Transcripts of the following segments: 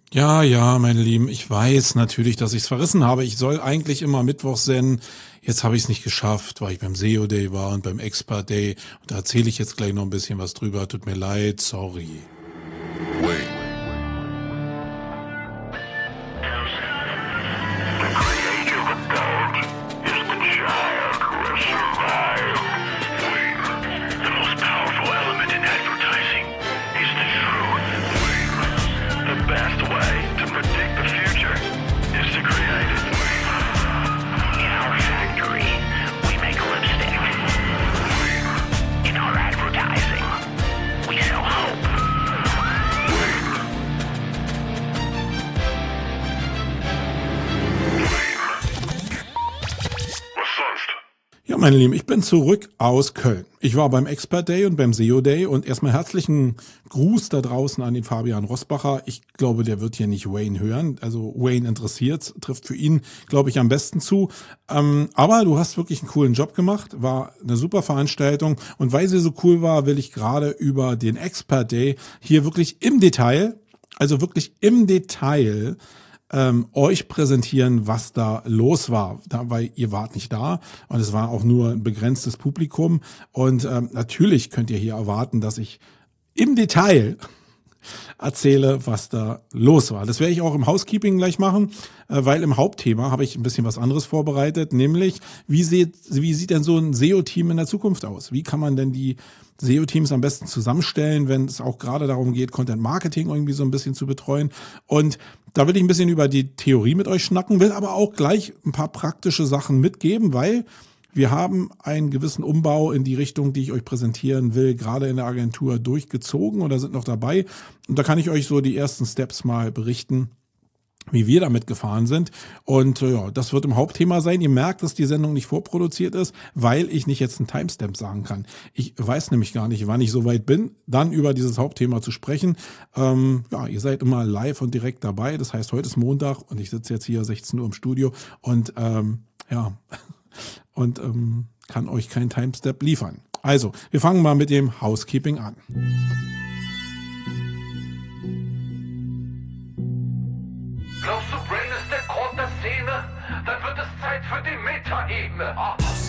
Ja, ja, meine Lieben, ich weiß natürlich, dass ich's verrissen habe. Ich soll eigentlich immer mittwochs senden. Jetzt habe ich's nicht geschafft, weil ich beim SEO Day war und beim Expert Day. Und da erzähle ich jetzt gleich noch ein bisschen was drüber. Tut mir leid, sorry. Wait. The creative adult is the child who has survived. Wait. The most powerful element in advertising is the truth. Wait. The best way to predict the future is to create it. Wait. In our factory, we make lipstick. Wait. In our advertising, we sell hope. Was sonst? Ja, meine Lieben, ich bin zurück aus Köln. Ich war beim Expert Day und beim SEO Day und erstmal herzlichen Gruß da draußen an den Fabian Rossbacher. Ich glaube, der wird hier nicht Wayne hören. Also Wayne interessiert, trifft für ihn, glaube ich, am besten zu. Aber du hast wirklich einen coolen Job gemacht, war eine super Veranstaltung und weil sie so cool war, will ich gerade über den Expert Day hier wirklich im Detail, also wirklich im Detail euch präsentieren, was da los war, weil ihr wart nicht da und es war auch nur ein begrenztes Publikum und natürlich könnt ihr hier erwarten, dass ich im Detail erzähle, was da los war. Das werde ich auch im Housekeeping gleich machen, weil im Hauptthema habe ich ein bisschen was anderes vorbereitet, nämlich wie sieht denn so ein SEO-Team in der Zukunft aus? Wie kann man denn die SEO-Teams am besten zusammenstellen, wenn es auch gerade darum geht, Content-Marketing irgendwie so ein bisschen zu betreuen? Und da will ich ein bisschen über die Theorie mit euch schnacken, will aber auch gleich ein paar praktische Sachen mitgeben, weil wir haben einen gewissen Umbau in die Richtung, die ich euch präsentieren will, gerade in der Agentur durchgezogen oder sind noch dabei. Und da kann ich euch so die ersten Steps mal berichten, wie wir damit gefahren sind. Und ja, das wird im Hauptthema sein. Ihr merkt, dass die Sendung nicht vorproduziert ist, weil ich nicht jetzt einen Timestamp sagen kann. Ich weiß nämlich gar nicht, wann ich soweit bin, dann über dieses Hauptthema zu sprechen. Ja, ihr seid immer live und direkt dabei. Das heißt, heute ist Montag und ich sitze jetzt hier 16 Uhr im Studio und ja, und kann euch keinen Timestamp liefern. Also, wir fangen mal mit dem Housekeeping an. Glaubst du, Brain ist der Grund der Szene? Dann wird es Zeit für die Meta-Ebene.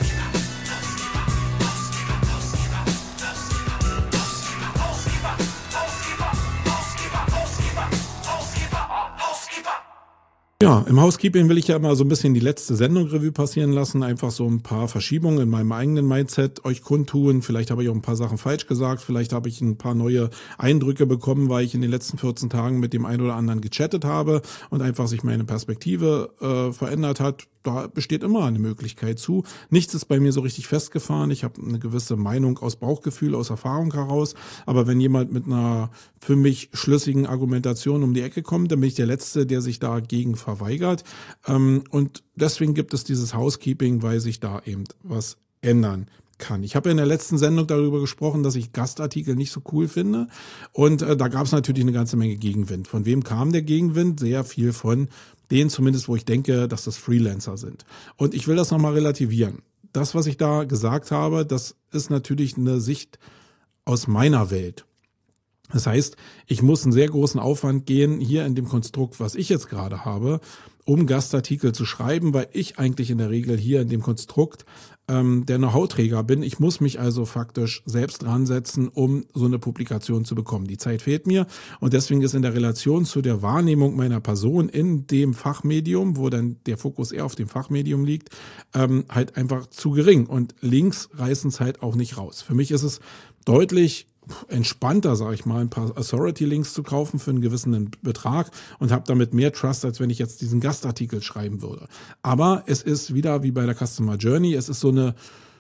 Ja, im Housekeeping will ich ja immer so ein bisschen die letzte Sendung Revue passieren lassen, einfach so ein paar Verschiebungen in meinem eigenen Mindset euch kundtun. Vielleicht habe ich auch ein paar Sachen falsch gesagt, vielleicht habe ich ein paar neue Eindrücke bekommen, weil ich in den letzten 14 Tagen mit dem einen oder anderen gechattet habe und einfach sich meine Perspektive verändert hat. Da besteht immer eine Möglichkeit zu. Nichts ist bei mir so richtig festgefahren. Ich habe eine gewisse Meinung aus Bauchgefühl, aus Erfahrung heraus. Aber wenn jemand mit einer für mich schlüssigen Argumentation um die Ecke kommt, dann bin ich der Letzte, der sich dagegen verweigert. Und deswegen gibt es dieses Housekeeping, weil sich da eben was ändern kann. Ich habe ja in der letzten Sendung darüber gesprochen, dass ich Gastartikel nicht so cool finde. Und da gab es natürlich eine ganze Menge Gegenwind. Von wem kam der Gegenwind? Sehr viel von denen zumindest, wo ich denke, dass das Freelancer sind. Und ich will das nochmal relativieren. Das, was ich da gesagt habe, das ist natürlich eine Sicht aus meiner Welt. Das heißt, ich muss einen sehr großen Aufwand gehen, hier in dem Konstrukt, was ich jetzt gerade habe, um Gastartikel zu schreiben, weil ich eigentlich in der Regel hier in dem Konstrukt der Know-how-Träger bin. Ich muss mich also faktisch selbst dran setzen, um so eine Publikation zu bekommen. Die Zeit fehlt mir und deswegen ist in der Relation zu der Wahrnehmung meiner Person in dem Fachmedium, wo dann der Fokus eher auf dem Fachmedium liegt, halt einfach zu gering und Links reißen es halt auch nicht raus. Für mich ist es deutlich entspannter, sage ich mal, ein paar Authority-Links zu kaufen für einen gewissen Betrag und habe damit mehr Trust, als wenn ich jetzt diesen Gastartikel schreiben würde. Aber es ist wieder wie bei der Customer Journey, es ist so eine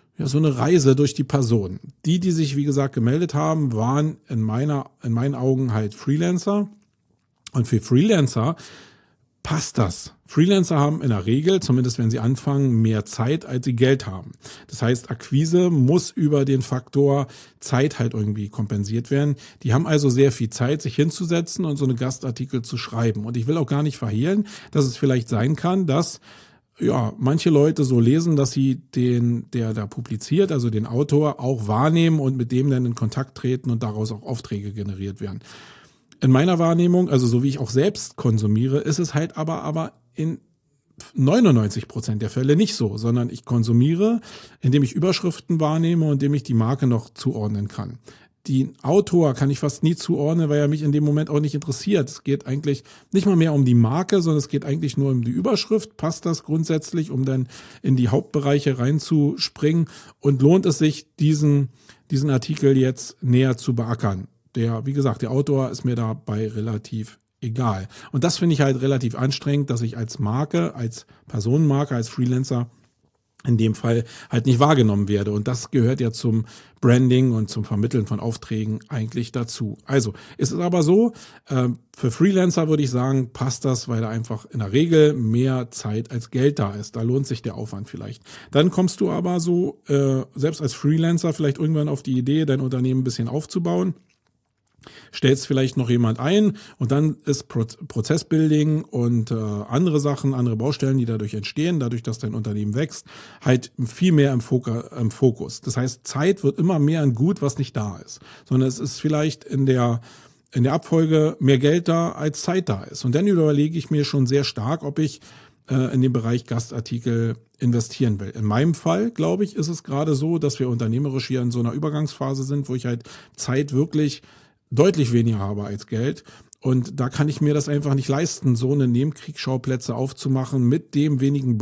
Reise durch die Person. Die sich, wie gesagt, gemeldet haben, waren in meinen Augen halt Freelancer. Und für Freelancer passt das. Freelancer haben in der Regel, zumindest wenn sie anfangen, mehr Zeit, als sie Geld haben. Das heißt, Akquise muss über den Faktor Zeit halt irgendwie kompensiert werden. Die haben also sehr viel Zeit, sich hinzusetzen und so eine Gastartikel zu schreiben. Und ich will auch gar nicht verhehlen, dass es vielleicht sein kann, dass ja, manche Leute so lesen, dass sie der da publiziert, also den Autor, auch wahrnehmen und mit dem dann in Kontakt treten und daraus auch Aufträge generiert werden. in meiner Wahrnehmung, also so wie ich auch selbst konsumiere, ist es halt aber in 99% der Fälle nicht so, sondern ich konsumiere, indem ich Überschriften wahrnehme und indem ich die Marke noch zuordnen kann. Den Autor kann ich fast nie zuordnen, weil er mich in dem Moment auch nicht interessiert. Es geht eigentlich nicht mal mehr um die Marke, sondern es geht eigentlich nur um die Überschrift. Passt das grundsätzlich, um dann in die Hauptbereiche reinzuspringen? Und lohnt es sich, diesen Artikel jetzt näher zu beackern? Wie gesagt, der Autor ist mir dabei relativ egal. Und das finde ich halt relativ anstrengend, dass ich als Marke, als Personenmarke, als Freelancer in dem Fall halt nicht wahrgenommen werde. Und das gehört ja zum Branding und zum Vermitteln von Aufträgen eigentlich dazu. Also ist es aber so, für Freelancer würde ich sagen, passt das, weil da einfach in der Regel mehr Zeit als Geld da ist. Da lohnt sich der Aufwand vielleicht. Dann kommst du aber so, selbst als Freelancer vielleicht irgendwann auf die Idee, dein Unternehmen ein bisschen aufzubauen. Stellst vielleicht noch jemand ein und dann ist Prozessbuilding und andere Sachen, andere Baustellen, die dadurch entstehen, dadurch, dass dein Unternehmen wächst, halt viel mehr im Fokus. Das heißt, Zeit wird immer mehr ein Gut, was nicht da ist, sondern es ist vielleicht in der Abfolge mehr Geld da, als Zeit da ist. Und dann überlege ich mir schon sehr stark, ob ich in den Bereich Gastartikel investieren will. In meinem Fall, glaube ich, ist es gerade so, dass wir unternehmerisch hier in so einer Übergangsphase sind, wo ich halt Zeit wirklich deutlich weniger habe als Geld. Und da kann ich mir das einfach nicht leisten, so eine Nebenkriegsschauplätze aufzumachen mit dem wenigen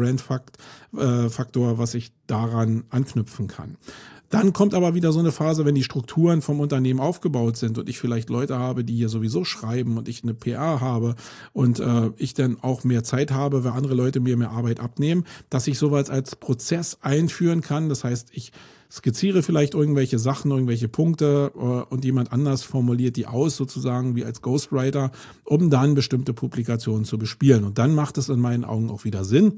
Brandfaktor, was ich daran anknüpfen kann. Dann kommt aber wieder so eine Phase, wenn die Strukturen vom Unternehmen aufgebaut sind und ich vielleicht Leute habe, die hier sowieso schreiben und ich eine PR habe und ich dann auch mehr Zeit habe, weil andere Leute mir mehr Arbeit abnehmen, dass ich sowas als Prozess einführen kann. Das heißt, ich skizziere vielleicht irgendwelche Sachen, irgendwelche Punkte und jemand anders formuliert die aus, sozusagen wie als Ghostwriter, um dann bestimmte Publikationen zu bespielen. Und dann macht es in meinen Augen auch wieder Sinn,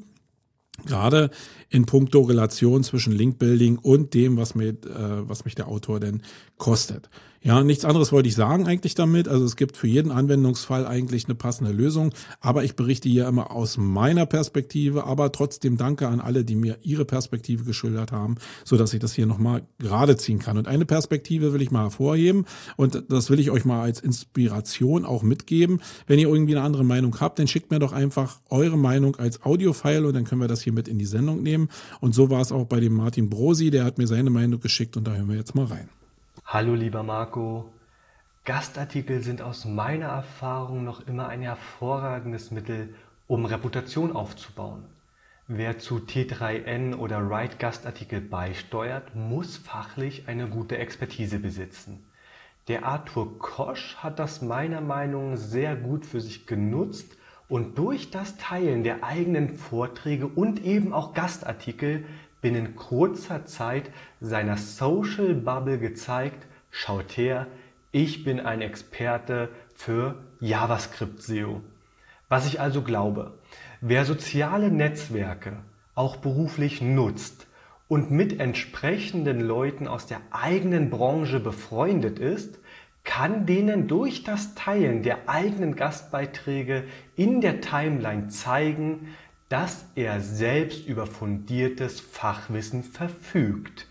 gerade in puncto Relation zwischen Linkbuilding und dem, was mich der Autor denn kostet. Ja, nichts anderes wollte ich sagen eigentlich damit. Also es gibt für jeden Anwendungsfall eigentlich eine passende Lösung. Aber ich berichte hier immer aus meiner Perspektive. Aber trotzdem danke an alle, die mir ihre Perspektive geschildert haben, sodass ich das hier nochmal gerade ziehen kann. Und eine Perspektive will ich mal hervorheben. Und das will ich euch mal als Inspiration auch mitgeben. Wenn ihr irgendwie eine andere Meinung habt, dann schickt mir doch einfach eure Meinung als Audiofile und dann können wir das hier mit in die Sendung nehmen. Und so war es auch bei dem Martin Brosi. Der hat mir seine Meinung geschickt und da hören wir jetzt mal rein. Hallo lieber Marco, Gastartikel sind aus meiner Erfahrung noch immer ein hervorragendes Mittel, um Reputation aufzubauen. Wer zu T3N oder Write Gastartikel beisteuert, muss fachlich eine gute Expertise besitzen. Der Arthur Kosch hat das meiner Meinung nach sehr gut für sich genutzt und durch das Teilen der eigenen Vorträge und eben auch Gastartikel binnen kurzer Zeit seiner Social Bubble gezeigt, schaut her, ich bin ein Experte für JavaScript SEO. Was ich also glaube, wer soziale Netzwerke auch beruflich nutzt und mit entsprechenden Leuten aus der eigenen Branche befreundet ist, kann denen durch das Teilen der eigenen Gastbeiträge in der Timeline zeigen, dass er selbst über fundiertes Fachwissen verfügt.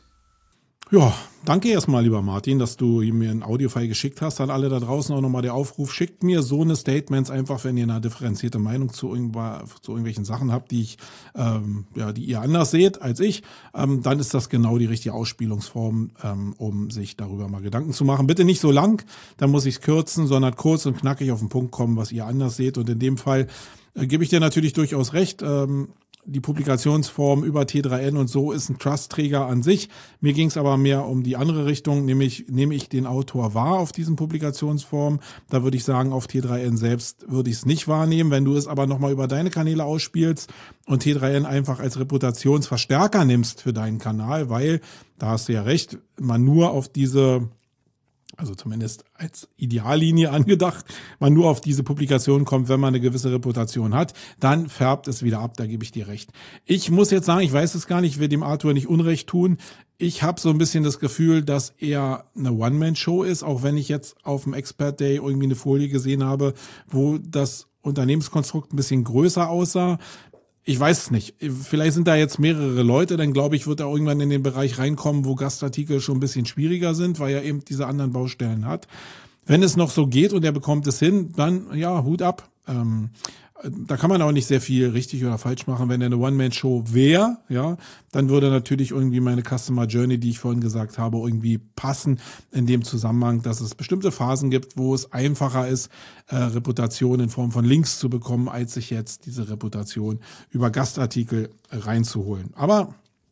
Ja, danke erstmal, lieber Martin, dass du mir ein Audiofile geschickt hast. An alle da draußen auch nochmal der Aufruf, schickt mir so eine Statements einfach, wenn ihr eine differenzierte Meinung zu irgendwelchen Sachen habt, die ihr anders seht als ich, dann ist das genau die richtige Ausspielungsform, um sich darüber mal Gedanken zu machen. Bitte nicht so lang, dann muss ich es kürzen, sondern kurz und knackig auf den Punkt kommen, was ihr anders seht. Und in dem Fall gebe ich dir natürlich durchaus recht. Die Publikationsform über T3N und so ist ein Trust-Träger an sich. Mir ging es aber mehr um die andere Richtung, nämlich nehme ich den Autor wahr auf diesen Publikationsformen. Da würde ich sagen, auf T3N selbst würde ich es nicht wahrnehmen. Wenn du es aber nochmal über deine Kanäle ausspielst und T3N einfach als Reputationsverstärker nimmst für deinen Kanal, weil, da hast du ja recht, man nur auf diese, also zumindest als Ideallinie angedacht, man nur auf diese Publikation kommt, wenn man eine gewisse Reputation hat, dann färbt es wieder ab, da gebe ich dir recht. Ich muss jetzt sagen, ich weiß es gar nicht, ich will dem Arthur nicht Unrecht tun. Ich habe so ein bisschen das Gefühl, dass er eine One-Man-Show ist, auch wenn ich jetzt auf dem Expert Day irgendwie eine Folie gesehen habe, wo das Unternehmenskonstrukt ein bisschen größer aussah. Ich weiß es nicht. Vielleicht sind da jetzt mehrere Leute, dann glaube ich, wird er irgendwann in den Bereich reinkommen, wo Gastartikel schon ein bisschen schwieriger sind, weil er eben diese anderen Baustellen hat. wenn es noch so geht und er bekommt es hin, dann ja, Hut ab. Da kann man auch nicht sehr viel richtig oder falsch machen. Wenn er eine One-Man-Show wäre, ja, dann würde natürlich irgendwie meine Customer Journey, die ich vorhin gesagt habe, irgendwie passen in dem Zusammenhang, dass es bestimmte Phasen gibt, wo es einfacher ist, Reputation in Form von Links zu bekommen, als sich jetzt diese Reputation über Gastartikel reinzuholen. Aber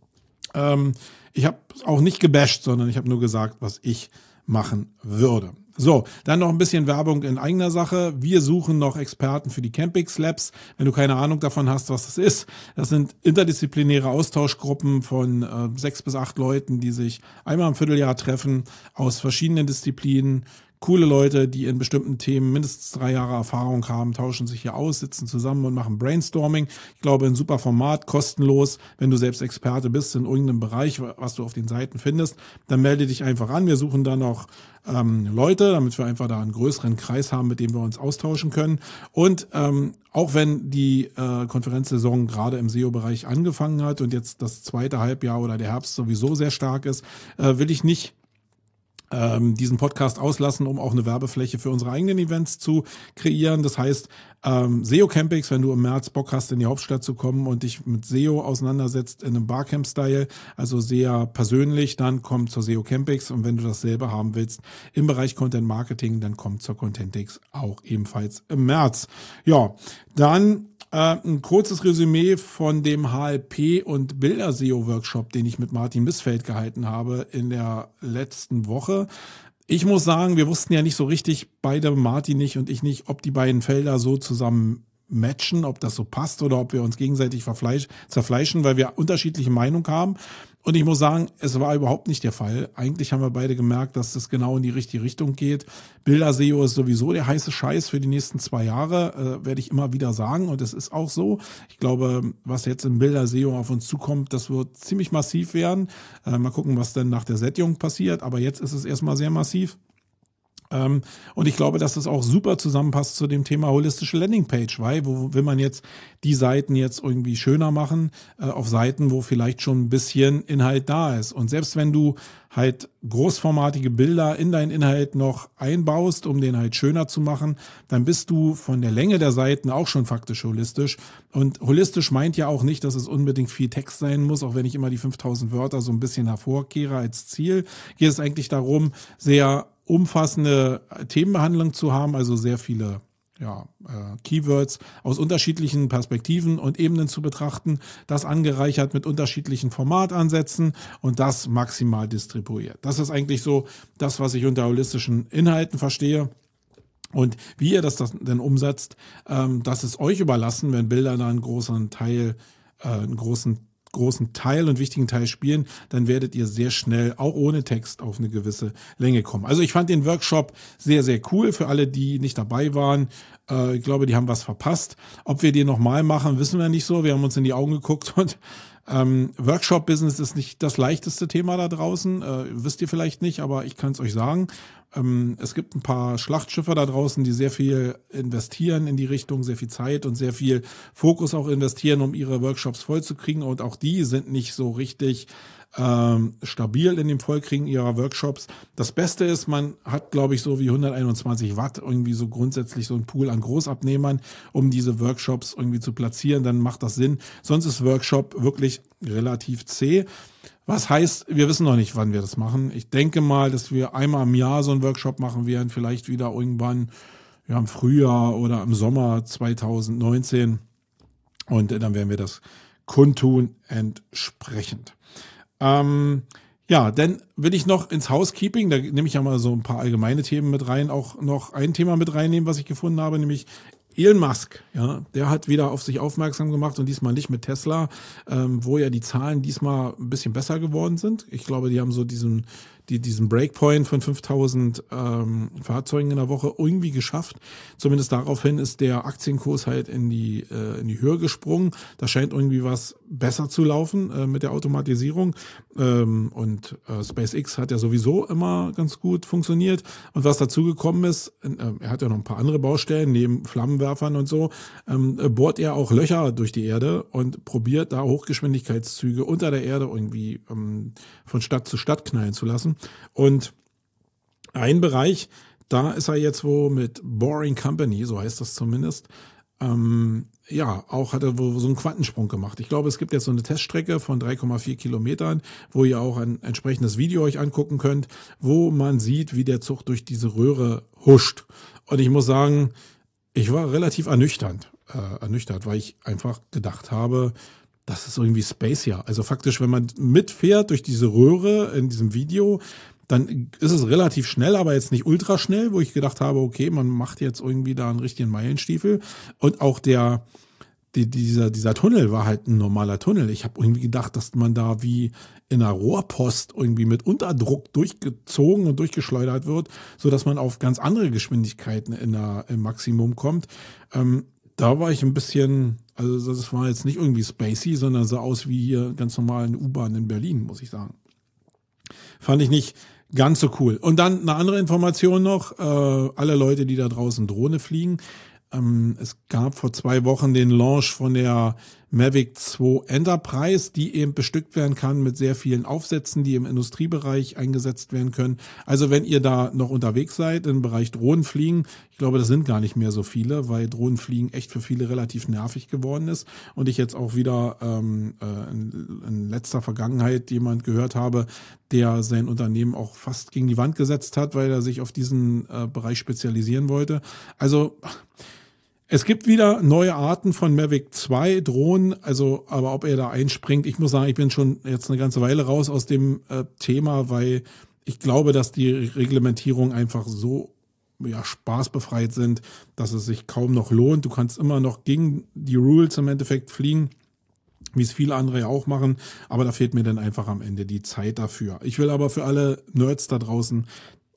ich habe auch nicht gebasht, sondern ich habe nur gesagt, was ich machen würde. So, dann noch ein bisschen Werbung in eigener Sache. Wir suchen noch Experten für die Campix Labs. Wenn du keine Ahnung davon hast, was das ist, das sind interdisziplinäre Austauschgruppen von 6 bis 8 Leuten, die sich einmal im Vierteljahr treffen, aus verschiedenen Disziplinen. Coole Leute, die in bestimmten Themen mindestens 3 Jahre Erfahrung haben, tauschen sich hier aus, sitzen zusammen und machen Brainstorming. Ich glaube, ein super Format, kostenlos. Wenn du selbst Experte bist in irgendeinem Bereich, was du auf den Seiten findest, dann melde dich einfach an. Wir suchen dann noch Leute, damit wir einfach da einen größeren Kreis haben, mit dem wir uns austauschen können. Und auch wenn die Konferenzsaison gerade im SEO-Bereich angefangen hat und jetzt das zweite Halbjahr oder der Herbst sowieso sehr stark ist, will ich nicht diesen Podcast auslassen, um auch eine Werbefläche für unsere eigenen Events zu kreieren. Das heißt, SEO Campix, wenn du im März Bock hast, in die Hauptstadt zu kommen und dich mit SEO auseinandersetzt in einem Barcamp-Style, also sehr persönlich, dann komm zur SEO Campix, und wenn du dasselbe haben willst im Bereich Content Marketing, dann komm zur Contentix auch ebenfalls im März. Ja, dann ein kurzes Resümee von dem HLP und Bilder-SEO-Workshop, den ich mit Martin Missfeld gehalten habe in der letzten Woche. Ich muss sagen, wir wussten ja nicht so richtig, beide, Martin nicht und ich nicht, ob die beiden Felder so zusammen matchen, ob das so passt oder ob wir uns gegenseitig zerfleischen, weil wir unterschiedliche Meinungen haben. Und ich muss sagen, es war überhaupt nicht der Fall. Eigentlich haben wir beide gemerkt, dass das genau in die richtige Richtung geht. Bilder-SEO ist sowieso der heiße Scheiß für die nächsten 2 Jahre, werde ich immer wieder sagen. Und es ist auch so. Ich glaube, was jetzt im Bilder-SEO auf uns zukommt, das wird ziemlich massiv werden. Mal gucken, was dann nach der Sättigung passiert. Aber jetzt ist es erstmal sehr massiv. Und ich glaube, dass das auch super zusammenpasst zu dem Thema holistische Landingpage, weil wo will man jetzt die Seiten jetzt irgendwie schöner machen, auf Seiten, wo vielleicht schon ein bisschen Inhalt da ist. Und selbst wenn du halt großformatige Bilder in deinen Inhalt noch einbaust, um den halt schöner zu machen, dann bist du von der Länge der Seiten auch schon faktisch holistisch. Und holistisch meint ja auch nicht, dass es unbedingt viel Text sein muss, auch wenn ich immer die 5000 Wörter so ein bisschen hervorkehre als Ziel. Geht es eigentlich darum, sehr umfassende Themenbehandlung zu haben, also sehr viele Keywords aus unterschiedlichen Perspektiven und Ebenen zu betrachten, das angereichert mit unterschiedlichen Formatansätzen und das maximal distribuiert. Das ist eigentlich so das, was ich unter holistischen Inhalten verstehe. Und wie ihr das denn umsetzt, das ist euch überlassen, wenn Bilder da einen großen Teil und wichtigen Teil spielen, dann werdet ihr sehr schnell, auch ohne Text, auf eine gewisse Länge kommen. Also ich fand den Workshop sehr, sehr cool für alle, die nicht dabei waren. Ich glaube, die haben was verpasst. Ob wir den nochmal machen, wissen wir nicht so. Wir haben uns in die Augen geguckt und Workshop-Business ist nicht das leichteste Thema da draußen. Wisst ihr vielleicht nicht, aber ich kann es euch sagen. Es gibt ein paar Schlachtschiffe da draußen, die sehr viel investieren in die Richtung, sehr viel Zeit und sehr viel Fokus auch investieren, um ihre Workshops vollzukriegen. Und auch die sind nicht so richtig stabil in dem Vollkriegen ihrer Workshops. Das Beste ist, man hat, glaube ich, so wie 121 Watt irgendwie so grundsätzlich so ein Pool an Großabnehmern, um diese Workshops irgendwie zu platzieren. Dann macht das Sinn. Sonst ist Workshop wirklich relativ zäh. Was heißt, wir wissen noch nicht, wann wir das machen. Ich denke mal, dass wir einmal im Jahr so einen Workshop machen werden, vielleicht wieder irgendwann im Frühjahr oder im Sommer 2019. Und dann werden wir das kundtun entsprechend. Dann will ich noch ins Housekeeping, da nehme ich ja mal so ein paar allgemeine Themen mit rein, auch noch ein Thema mit reinnehmen, was ich gefunden habe, nämlich Elon Musk, der hat wieder auf sich aufmerksam gemacht und diesmal nicht mit Tesla, wo ja die Zahlen diesmal ein bisschen besser geworden sind. Ich glaube, die haben so diesen Breakpoint von 5000 Fahrzeugen in der Woche irgendwie geschafft. Zumindest daraufhin ist der Aktienkurs halt in die Höhe gesprungen. Da scheint irgendwie was besser zu laufen mit der Automatisierung. Und SpaceX hat ja sowieso immer ganz gut funktioniert. Und was dazu gekommen ist, er hat ja noch ein paar andere Baustellen, neben Flammenwerfern und so, bohrt er auch Löcher durch die Erde und probiert da Hochgeschwindigkeitszüge unter der Erde irgendwie von Stadt zu Stadt knallen zu lassen. Und ein Bereich, Da ist er jetzt wo mit Boring Company, so heißt das zumindest, auch hat er wohl so einen Quantensprung gemacht. Ich glaube, es gibt jetzt so eine Teststrecke von 3,4 Kilometern, wo ihr auch ein entsprechendes Video euch angucken könnt, wo man sieht, wie der Zug durch diese Röhre huscht. Und ich muss sagen, ich war relativ ernüchtert, weil ich einfach gedacht habe, das ist irgendwie spacey. Also faktisch, wenn man mitfährt durch diese Röhre in diesem Video, dann ist es relativ schnell, aber jetzt nicht ultra schnell, wo ich gedacht habe, okay, man macht jetzt irgendwie da einen richtigen Meilenstiefel. Und auch dieser Tunnel war halt ein normaler Tunnel. Ich habe irgendwie gedacht, dass man da wie in einer Rohrpost irgendwie mit Unterdruck durchgezogen und durchgeschleudert wird, so dass man auf ganz andere Geschwindigkeiten im Maximum kommt. Da war ich ein bisschen, also das war jetzt nicht irgendwie spacey, sondern sah aus wie hier ganz normal eine U-Bahn in Berlin, muss ich sagen. Fand ich nicht ganz so cool. Und dann eine andere Information noch, alle Leute, die da draußen Drohne fliegen. Es gab vor 2 Wochen den Launch von der Mavic 2 Enterprise, die eben bestückt werden kann mit sehr vielen Aufsätzen, die im Industriebereich eingesetzt werden können. Also wenn ihr da noch unterwegs seid im Bereich Drohnenfliegen, ich glaube, das sind gar nicht mehr so viele, weil Drohnenfliegen echt für viele relativ nervig geworden ist. Und ich jetzt auch wieder in letzter Vergangenheit jemand gehört habe, der sein Unternehmen auch fast gegen die Wand gesetzt hat, weil er sich auf diesen Bereich spezialisieren wollte. Also es gibt wieder neue Arten von Mavic 2 Drohnen, also aber ob er da einspringt, ich muss sagen, ich bin schon jetzt eine ganze Weile raus aus dem Thema, weil ich glaube, dass die Reglementierungen einfach so spaßbefreit sind, dass es sich kaum noch lohnt. Du kannst immer noch gegen die Rules im Endeffekt fliegen, wie es viele andere ja auch machen, aber da fehlt mir dann einfach am Ende die Zeit dafür. Ich will aber für alle Nerds da draußen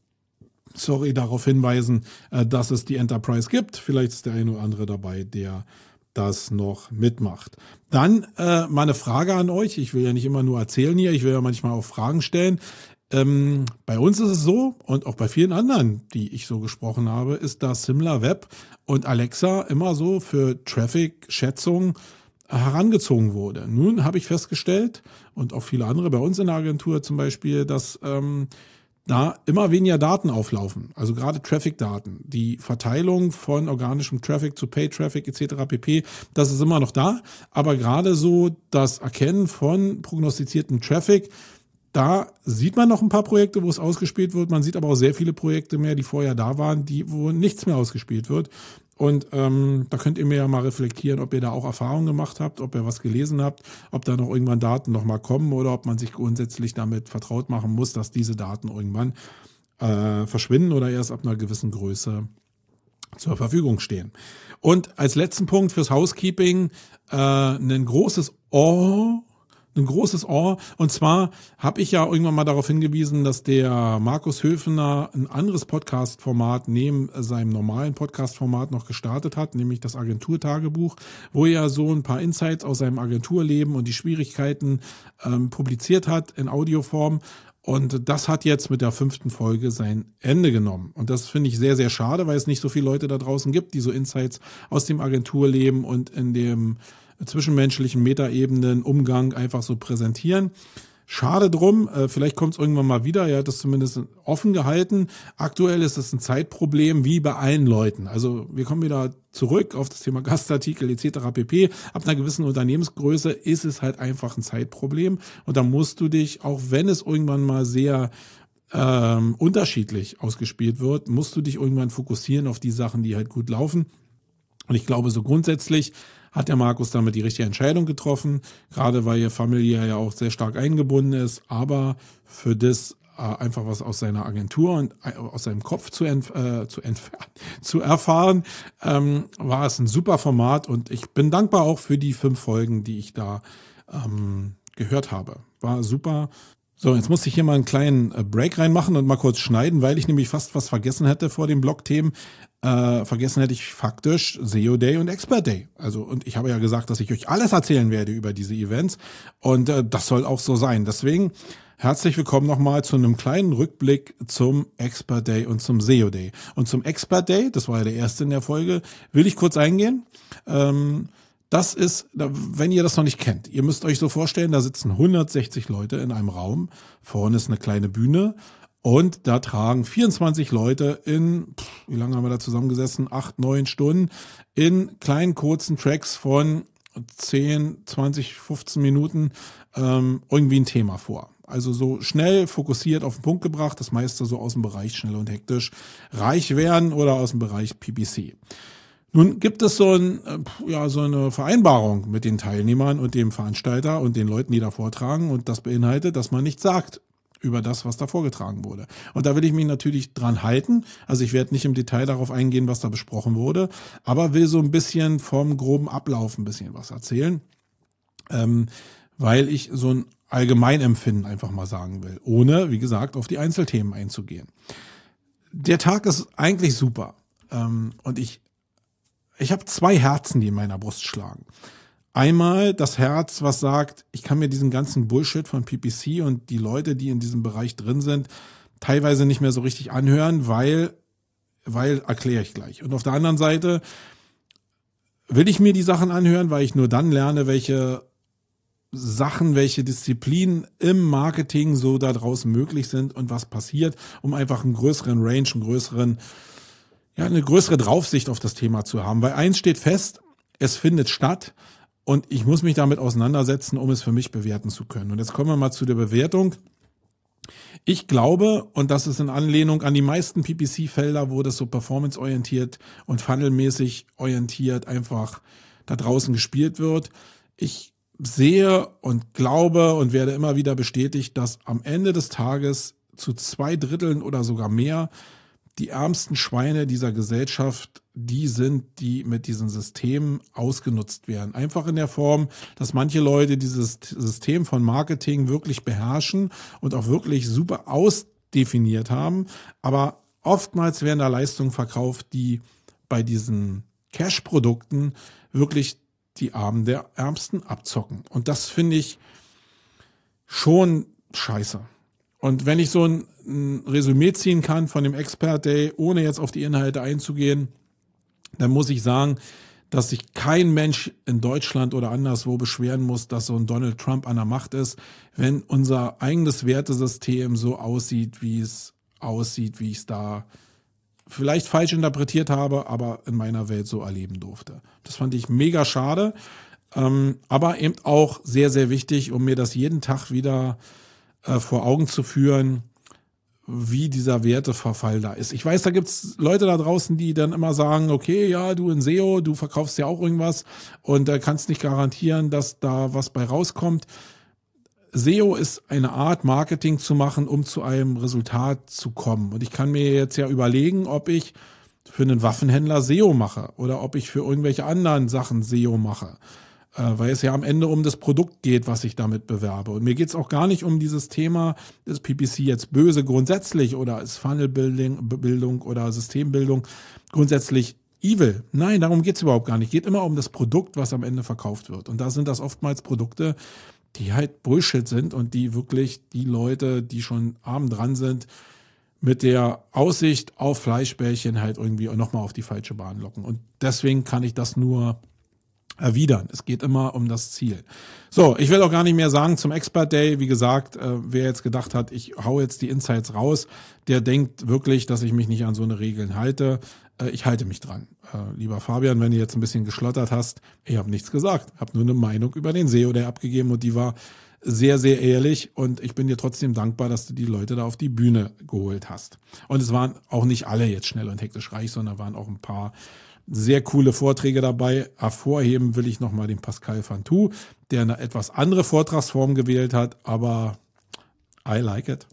darauf hinweisen, dass es die Enterprise gibt. Vielleicht ist der eine oder andere dabei, der das noch mitmacht. Dann mal eine Frage an euch. Ich will ja nicht immer nur erzählen hier, ich will ja manchmal auch Fragen stellen. Bei uns ist es so, und auch bei vielen anderen, die ich so gesprochen habe, ist, dass SimilarWeb und Alexa immer so für Traffic-Schätzung herangezogen wurde. Nun habe ich festgestellt, und auch viele andere bei uns in der Agentur zum Beispiel, dass da immer weniger Daten auflaufen, also gerade Traffic-Daten. Die Verteilung von organischem Traffic zu Pay-Traffic etc. pp., das ist immer noch da, aber gerade so das Erkennen von prognostizierten Traffic, da sieht man noch ein paar Projekte, wo es ausgespielt wird, man sieht aber auch sehr viele Projekte mehr, die vorher da waren, wo nichts mehr ausgespielt wird. Und da könnt ihr mir ja mal reflektieren, ob ihr da auch Erfahrungen gemacht habt, ob ihr was gelesen habt, ob da noch irgendwann Daten nochmal kommen oder ob man sich grundsätzlich damit vertraut machen muss, dass diese Daten irgendwann verschwinden oder erst ab einer gewissen Größe zur Verfügung stehen. Und als letzten Punkt fürs Housekeeping ein großes Ohr. Und zwar habe ich ja irgendwann mal darauf hingewiesen, dass der Markus Höfener ein anderes Podcast-Format neben seinem normalen Podcast-Format noch gestartet hat, nämlich das Agenturtagebuch, wo er so ein paar Insights aus seinem Agenturleben und die Schwierigkeiten publiziert hat in Audioform. Und das hat jetzt mit der 5. Folge sein Ende genommen. Und das finde ich sehr, sehr schade, weil es nicht so viele Leute da draußen gibt, die so Insights aus dem Agenturleben und in dem zwischenmenschlichen Metaebenen Umgang einfach so präsentieren. Schade drum, vielleicht kommt es irgendwann mal wieder, er hat das zumindest offen gehalten. Aktuell ist es ein Zeitproblem, wie bei allen Leuten. Also wir kommen wieder zurück auf das Thema Gastartikel etc. pp. Ab einer gewissen Unternehmensgröße ist es halt einfach ein Zeitproblem und da musst du dich, auch wenn es irgendwann mal sehr unterschiedlich ausgespielt wird, musst du dich irgendwann fokussieren auf die Sachen, die halt gut laufen. Und ich glaube, so grundsätzlich hat der Markus damit die richtige Entscheidung getroffen, gerade weil ihr Familie ja auch sehr stark eingebunden ist, aber für das einfach was aus seiner Agentur und aus seinem Kopf zu erfahren, war es ein super Format und ich bin dankbar auch für die 5 Folgen, die ich da gehört habe. War super. So, jetzt muss ich hier mal einen kleinen Break reinmachen und mal kurz schneiden, weil ich nämlich fast was vergessen hätte vor den Blogthemen. Vergessen hätte ich faktisch SEO Day und Expert Day. Also, und ich habe ja gesagt, dass ich euch alles erzählen werde über diese Events und das soll auch so sein. Deswegen herzlich willkommen nochmal zu einem kleinen Rückblick zum Expert Day und zum SEO Day. Und zum Expert Day, das war ja der erste in der Folge, will ich kurz eingehen. Das ist, wenn ihr das noch nicht kennt, ihr müsst euch so vorstellen, da sitzen 160 Leute in einem Raum, vorne ist eine kleine Bühne Und da tragen 24 Leute in, wie lange haben wir da zusammengesessen? 8, 9 Stunden in kleinen, kurzen Tracks von 10, 20, 15 Minuten irgendwie ein Thema vor. Also so schnell, fokussiert auf den Punkt gebracht, das meiste so aus dem Bereich schnell und hektisch reich werden oder aus dem Bereich PPC. Nun gibt es so eine Vereinbarung mit den Teilnehmern und dem Veranstalter und den Leuten, die da vortragen, und das beinhaltet, dass man nichts sagt über das, was da vorgetragen wurde. Und da will ich mich natürlich dran halten. Also ich werde nicht im Detail darauf eingehen, was da besprochen wurde, aber will so ein bisschen vom groben Ablauf ein bisschen was erzählen, weil ich so ein Allgemeinempfinden einfach mal sagen will, ohne, wie gesagt, auf die Einzelthemen einzugehen. Der Tag ist eigentlich super. Und ich habe 2 Herzen, die in meiner Brust schlagen. Einmal das Herz, was sagt, ich kann mir diesen ganzen Bullshit von PPC und die Leute, die in diesem Bereich drin sind, teilweise nicht mehr so richtig anhören, weil erkläre ich gleich. Und auf der anderen Seite will ich mir die Sachen anhören, weil ich nur dann lerne, welche Disziplinen im Marketing so da draußen möglich sind und was passiert, um einfach einen größeren Range, eine größere Draufsicht auf das Thema zu haben. Weil eins steht fest, es findet statt und ich muss mich damit auseinandersetzen, um es für mich bewerten zu können. Und jetzt kommen wir mal zu der Bewertung. Ich glaube, und das ist in Anlehnung an die meisten PPC-Felder, wo das so performanceorientiert und funnelmäßig orientiert einfach da draußen gespielt wird. Ich sehe und glaube und werde immer wieder bestätigt, dass am Ende des Tages zu 2/3 oder sogar mehr die ärmsten Schweine dieser Gesellschaft die sind, die mit diesen Systemen ausgenutzt werden. Einfach in der Form, dass manche Leute dieses System von Marketing wirklich beherrschen und auch wirklich super ausdefiniert haben. Aber oftmals werden da Leistungen verkauft, die bei diesen Cash-Produkten wirklich die Armen der Ärmsten abzocken. Und das finde ich schon scheiße. Und wenn ich so ein Resümee ziehen kann von dem Expert Day, ohne jetzt auf die Inhalte einzugehen, dann muss ich sagen, dass sich kein Mensch in Deutschland oder anderswo beschweren muss, dass so ein Donald Trump an der Macht ist, wenn unser eigenes Wertesystem so aussieht, wie es da vielleicht falsch interpretiert habe, aber in meiner Welt so erleben durfte. Das fand ich mega schade, aber eben auch sehr, sehr wichtig, um mir das jeden Tag wieder vor Augen zu führen, wie dieser Werteverfall da ist. Ich weiß, da gibt's Leute da draußen, die dann immer sagen, okay, ja, du in SEO, du verkaufst ja auch irgendwas und kannst nicht garantieren, dass da was bei rauskommt. SEO ist eine Art, Marketing zu machen, um zu einem Resultat zu kommen. Und ich kann mir jetzt ja überlegen, ob ich für einen Waffenhändler SEO mache oder ob ich für irgendwelche anderen Sachen SEO mache. Weil es ja am Ende um das Produkt geht, was ich damit bewerbe. Und mir geht's auch gar nicht um dieses Thema, ist PPC jetzt böse grundsätzlich oder ist Funnelbildung oder Systembildung grundsätzlich evil? Nein, darum geht's überhaupt gar nicht. Geht immer um das Produkt, was am Ende verkauft wird. Und da sind das oftmals Produkte, die halt Bullshit sind und die wirklich die Leute, die schon arm dran sind, mit der Aussicht auf Fleischbällchen halt irgendwie nochmal auf die falsche Bahn locken. Und deswegen kann ich das nur erwidern. Es geht immer um das Ziel. So, ich will auch gar nicht mehr sagen zum Expert Day. Wie gesagt, wer jetzt gedacht hat, ich hau jetzt die Insights raus, der denkt wirklich, dass ich mich nicht an so eine Regeln halte. Ich halte mich dran. Lieber Fabian, wenn du jetzt ein bisschen geschlottert hast, ich habe nichts gesagt. Habe nur eine Meinung über den SEO Day abgegeben und die war sehr, sehr ehrlich und ich bin dir trotzdem dankbar, dass du die Leute da auf die Bühne geholt hast. Und es waren auch nicht alle jetzt schnell und hektisch reich, sondern waren auch ein paar sehr coole Vorträge dabei. Hervorheben will ich nochmal den Pascal Fantou, der eine etwas andere Vortragsform gewählt hat, aber I like it.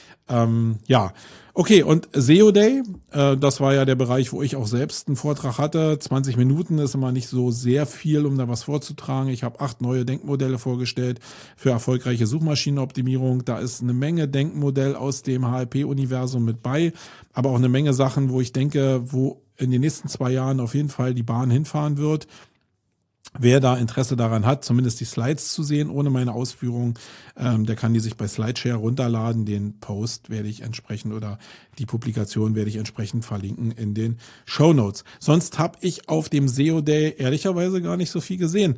Ja, okay, und SEO Day, das war ja der Bereich, wo ich auch selbst einen Vortrag hatte. 20 Minuten ist immer nicht so sehr viel, um da was vorzutragen. Ich habe 8 neue Denkmodelle vorgestellt für erfolgreiche Suchmaschinenoptimierung. Da ist eine Menge Denkmodell aus dem HLP-Universum mit bei, aber auch eine Menge Sachen, wo ich denke, wo in den nächsten 2 Jahren auf jeden Fall die Bahn hinfahren wird. Wer da Interesse daran hat, zumindest die Slides zu sehen, ohne meine Ausführungen, der kann die sich bei Slideshare runterladen. Den Post werde ich entsprechend oder die Publikation werde ich entsprechend verlinken in den Shownotes. Sonst habe ich auf dem SEO Day ehrlicherweise gar nicht so viel gesehen,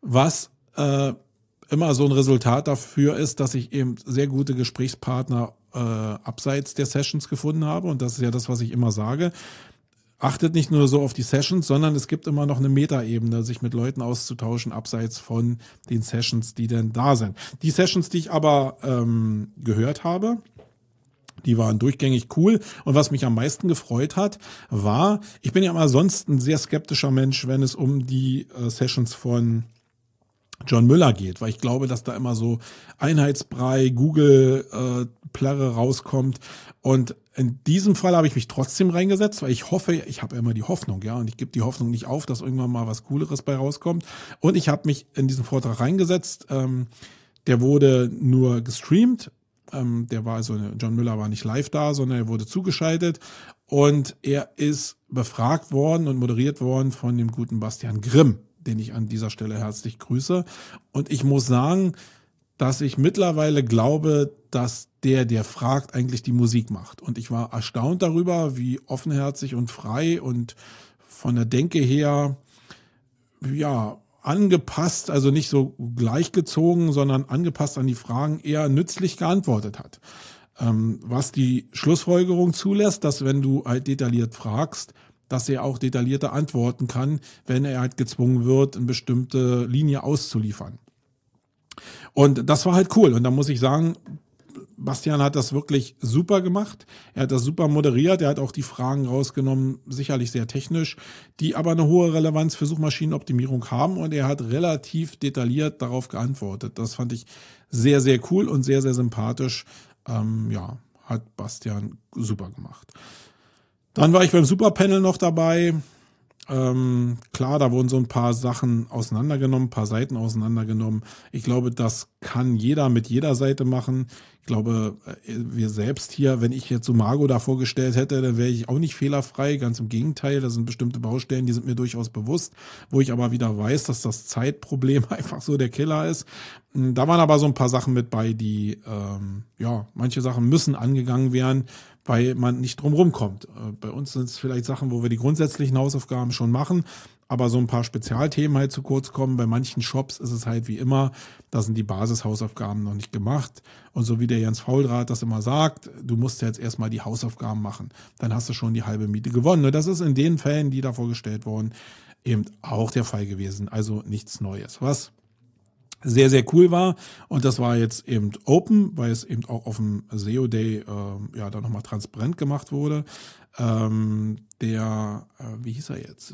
was immer so ein Resultat dafür ist, dass ich eben sehr gute Gesprächspartner abseits der Sessions gefunden habe. Und das ist ja das, was ich immer sage. Achtet nicht nur so auf die Sessions, sondern es gibt immer noch eine Metaebene, sich mit Leuten auszutauschen, abseits von den Sessions, die denn da sind. Die Sessions, die ich aber gehört habe, die waren durchgängig cool. Und was mich am meisten gefreut hat, war, ich bin ja immer sonst ein sehr skeptischer Mensch, wenn es um die Sessions von John Müller geht, weil ich glaube, dass da immer so Einheitsbrei, Google-Plärre rauskommt. Und in diesem Fall habe ich mich trotzdem reingesetzt, weil ich hoffe, ich habe immer die Hoffnung, ja, und ich gebe die Hoffnung nicht auf, dass irgendwann mal was Cooleres bei rauskommt. Und ich habe mich in diesen Vortrag reingesetzt. Der wurde nur gestreamt. Der war also, John Müller war nicht live da, sondern er wurde zugeschaltet. Und er ist befragt worden und moderiert worden von dem guten Bastian Grimm, den ich an dieser Stelle herzlich grüße. Und ich muss sagen, dass ich mittlerweile glaube, dass der fragt, eigentlich die Musik macht. Und ich war erstaunt darüber, wie offenherzig und frei und von der Denke her, ja, angepasst, also nicht so gleichgezogen, sondern angepasst an die Fragen eher nützlich geantwortet hat. Was die Schlussfolgerung zulässt, dass wenn du halt detailliert fragst, dass er auch detaillierte antworten kann, wenn er halt gezwungen wird, eine bestimmte Linie auszuliefern. Und das war halt cool. Und da muss ich sagen, Bastian hat das wirklich super gemacht. Er hat das super moderiert. Er hat auch die Fragen rausgenommen, sicherlich sehr technisch, die aber eine hohe Relevanz für Suchmaschinenoptimierung haben. Und er hat relativ detailliert darauf geantwortet. Das fand ich sehr, sehr cool und sehr, sehr sympathisch. Ja, hat Bastian super gemacht. Dann war ich beim Superpanel noch dabei. Klar, da wurden so ein paar Sachen auseinandergenommen, ein paar Seiten auseinandergenommen. Ich glaube, das kann jeder mit jeder Seite machen. Ich glaube, wir selbst hier, wenn ich jetzt Sumago da vorgestellt hätte, dann wäre ich auch nicht fehlerfrei. Ganz im Gegenteil, da sind bestimmte Baustellen, die sind mir durchaus bewusst, wo ich aber wieder weiß, dass das Zeitproblem einfach so der Killer ist. Da waren aber so ein paar Sachen mit bei, die, ja, manche Sachen müssen angegangen werden, weil man nicht drum rumkommt. Bei uns sind es vielleicht Sachen, wo wir die grundsätzlichen Hausaufgaben schon machen, aber so ein paar Spezialthemen halt zu kurz kommen. Bei manchen Shops ist es halt wie immer, da sind die Basishausaufgaben noch nicht gemacht. Und so wie der Jens Fauldraht das immer sagt, du musst jetzt erstmal die Hausaufgaben machen. Dann hast du schon die halbe Miete gewonnen. Und das ist in den Fällen, die da vorgestellt wurden, eben auch der Fall gewesen. Also nichts Neues. Was sehr, sehr cool war. Und das war jetzt eben open, weil es eben auch auf dem SEO Day ja da nochmal transparent gemacht wurde. Wie hieß er jetzt?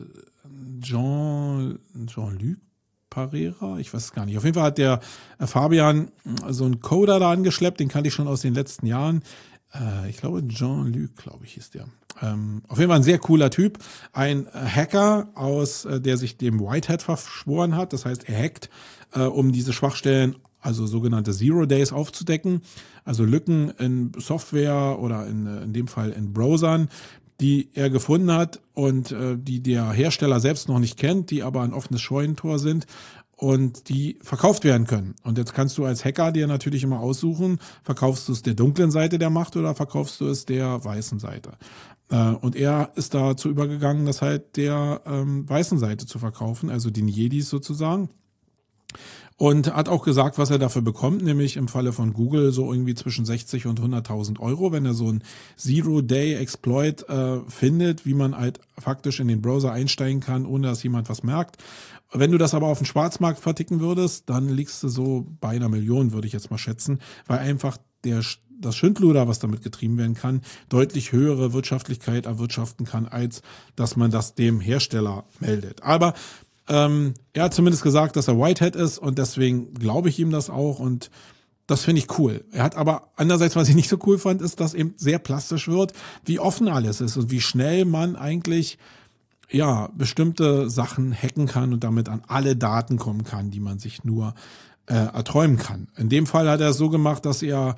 Jean-Luc Parera? Ich weiß es gar nicht. Auf jeden Fall hat der Fabian so einen Coder da angeschleppt, den kannte ich schon aus den letzten Jahren. Ich glaube, Jean-Luc, glaube ich, hieß der. Auf jeden Fall ein sehr cooler Typ. Ein Hacker, der sich dem Whitehat verschworen hat. Das heißt, er hackt, um diese Schwachstellen, also sogenannte Zero Days, aufzudecken. Also Lücken in Software oder in dem Fall in Browsern, die er gefunden hat und die der Hersteller selbst noch nicht kennt, die aber ein offenes Scheunentor sind und die verkauft werden können. Und jetzt kannst du als Hacker dir natürlich immer aussuchen, verkaufst du es der dunklen Seite der Macht oder verkaufst du es der weißen Seite. Und er ist dazu übergegangen, das halt der weißen Seite zu verkaufen, also den Jedis sozusagen. Und hat auch gesagt, was er dafür bekommt, nämlich im Falle von Google so irgendwie zwischen 60 und 100.000 Euro, wenn er so einen Zero-Day-Exploit findet, wie man halt faktisch in den Browser einsteigen kann, ohne dass jemand was merkt. Wenn du das aber auf dem Schwarzmarkt verticken würdest, dann liegst du so bei 1 Million, würde ich jetzt mal schätzen, weil einfach das Schindluder, was damit getrieben werden kann, deutlich höhere Wirtschaftlichkeit erwirtschaften kann, als dass man das dem Hersteller meldet. Aber er hat zumindest gesagt, dass er Whitehat ist und deswegen glaube ich ihm das auch und das finde ich cool. Er hat aber andererseits, was ich nicht so cool fand, ist, dass eben sehr plastisch wird, wie offen alles ist und wie schnell man eigentlich ja bestimmte Sachen hacken kann und damit an alle Daten kommen kann, die man sich nur erträumen kann. In dem Fall hat er es so gemacht, dass er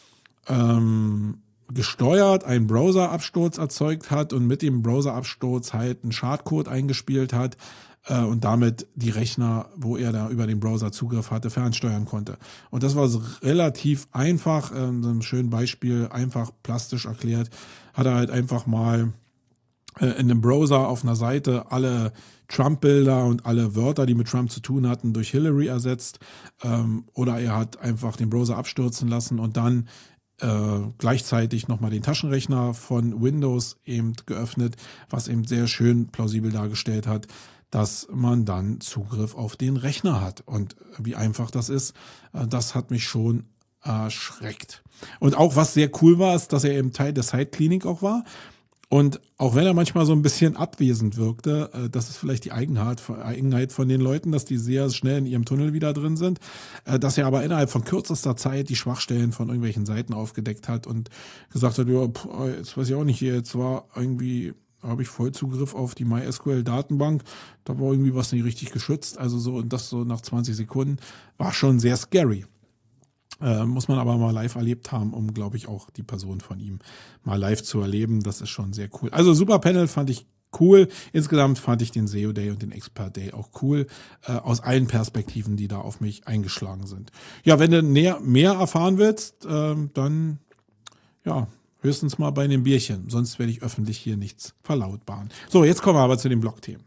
gesteuert einen Browserabsturz erzeugt hat und mit dem Browserabsturz halt einen Schadcode eingespielt hat und damit die Rechner, wo er da über den Browser Zugriff hatte, fernsteuern konnte. Und das war so relativ einfach, so ein schönes Beispiel, einfach plastisch erklärt, hat er halt einfach mal in einem Browser auf einer Seite alle Trump-Bilder und alle Wörter, die mit Trump zu tun hatten, durch Hillary ersetzt. Oder er hat einfach den Browser abstürzen lassen und dann gleichzeitig nochmal den Taschenrechner von Windows eben geöffnet, was eben sehr schön plausibel dargestellt hat, dass man dann Zugriff auf den Rechner hat. Und wie einfach das ist, das hat mich schon erschreckt. Und auch was sehr cool war, ist, dass er eben Teil der Site-Klinik auch war. Und auch wenn er manchmal so ein bisschen abwesend wirkte, das ist vielleicht die Eigenheit von den Leuten, dass die sehr schnell in ihrem Tunnel wieder drin sind, dass er aber innerhalb von kürzester Zeit die Schwachstellen von irgendwelchen Seiten aufgedeckt hat und gesagt hat, ja, jetzt weiß ich auch nicht, jetzt war irgendwie, habe ich Vollzugriff auf die MySQL-Datenbank, da war irgendwie was nicht richtig geschützt, also so, und das so nach 20 Sekunden, war schon sehr scary. Muss man aber mal live erlebt haben, um, glaube ich, auch die Person von ihm mal live zu erleben. Das ist schon sehr cool. Also Super Panel fand ich cool. Insgesamt fand ich den SEO Day und den Expert Day auch cool, aus allen Perspektiven, die da auf mich eingeschlagen sind. Ja, wenn du mehr erfahren willst, dann ja, höchstens mal bei einem Bierchen. Sonst werde ich öffentlich hier nichts verlautbaren. So, jetzt kommen wir aber zu den Blogthemen.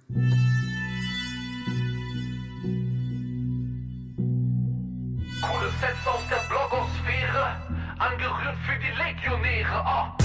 Coole Sets aus der Blogosphäre, angerührt für die Legionäre. Oh.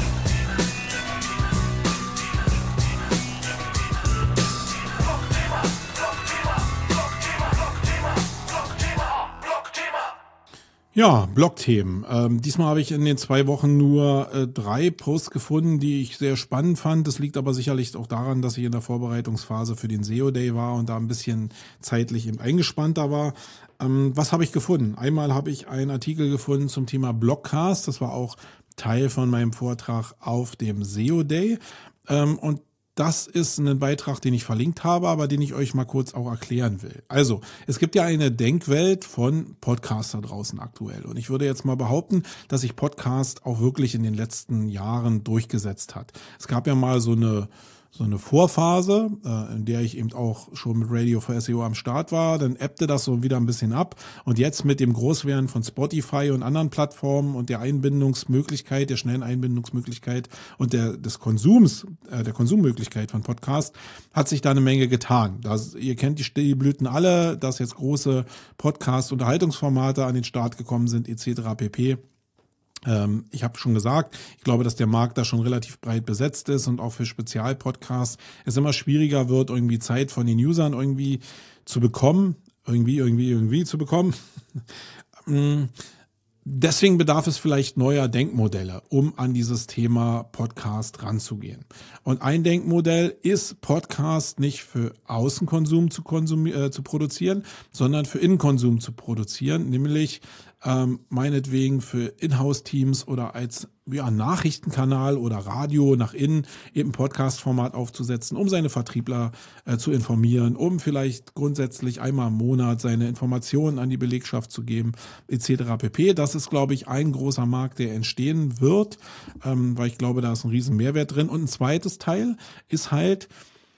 Ja, Blogthemen. Diesmal habe ich in den 2 Wochen nur 3 Posts gefunden, die ich sehr spannend fand. Das liegt aber sicherlich auch daran, dass ich in der Vorbereitungsphase für den SEO Day war und da ein bisschen zeitlich eben eingespannter war. Was habe ich gefunden? Einmal habe ich einen Artikel gefunden zum Thema Blogcast. Das war auch Teil von meinem Vortrag auf dem SEO Day. Und das ist ein Beitrag, den ich verlinkt habe, aber den ich euch mal kurz auch erklären will. Also, es gibt ja eine Denkwelt von Podcaster draußen aktuell. Und ich würde jetzt mal behaupten, dass sich Podcast auch wirklich in den letzten Jahren durchgesetzt hat. Es gab ja mal so eine Vorphase, in der ich eben auch schon mit Radio for SEO am Start war, dann ebbte das so wieder ein bisschen ab und jetzt mit dem Großwerden von Spotify und anderen Plattformen und der Einbindungsmöglichkeit, der schnellen Einbindungsmöglichkeit und der Konsummöglichkeit von Podcast hat sich da eine Menge getan. Ihr kennt die Stillblüten alle, dass jetzt große Podcast-Unterhaltungsformate an den Start gekommen sind etc. pp. Ich habe schon gesagt, ich glaube, dass der Markt da schon relativ breit besetzt ist und auch für Spezialpodcasts es immer schwieriger wird, irgendwie Zeit von den Usern irgendwie zu bekommen. Irgendwie zu bekommen. Deswegen bedarf es vielleicht neuer Denkmodelle, um an dieses Thema Podcast ranzugehen. Und ein Denkmodell ist, Podcast nicht für Außenkonsum zu produzieren, sondern für Innenkonsum zu produzieren, nämlich meinetwegen für Inhouse-Teams oder als Nachrichtenkanal oder Radio nach innen eben Podcast-Format aufzusetzen, um seine Vertriebler zu informieren, um vielleicht grundsätzlich einmal im Monat seine Informationen an die Belegschaft zu geben, etc. pp. Das ist, glaube ich, ein großer Markt, der entstehen wird, weil ich glaube, da ist ein riesen Mehrwert drin. Und ein zweites Teil ist halt,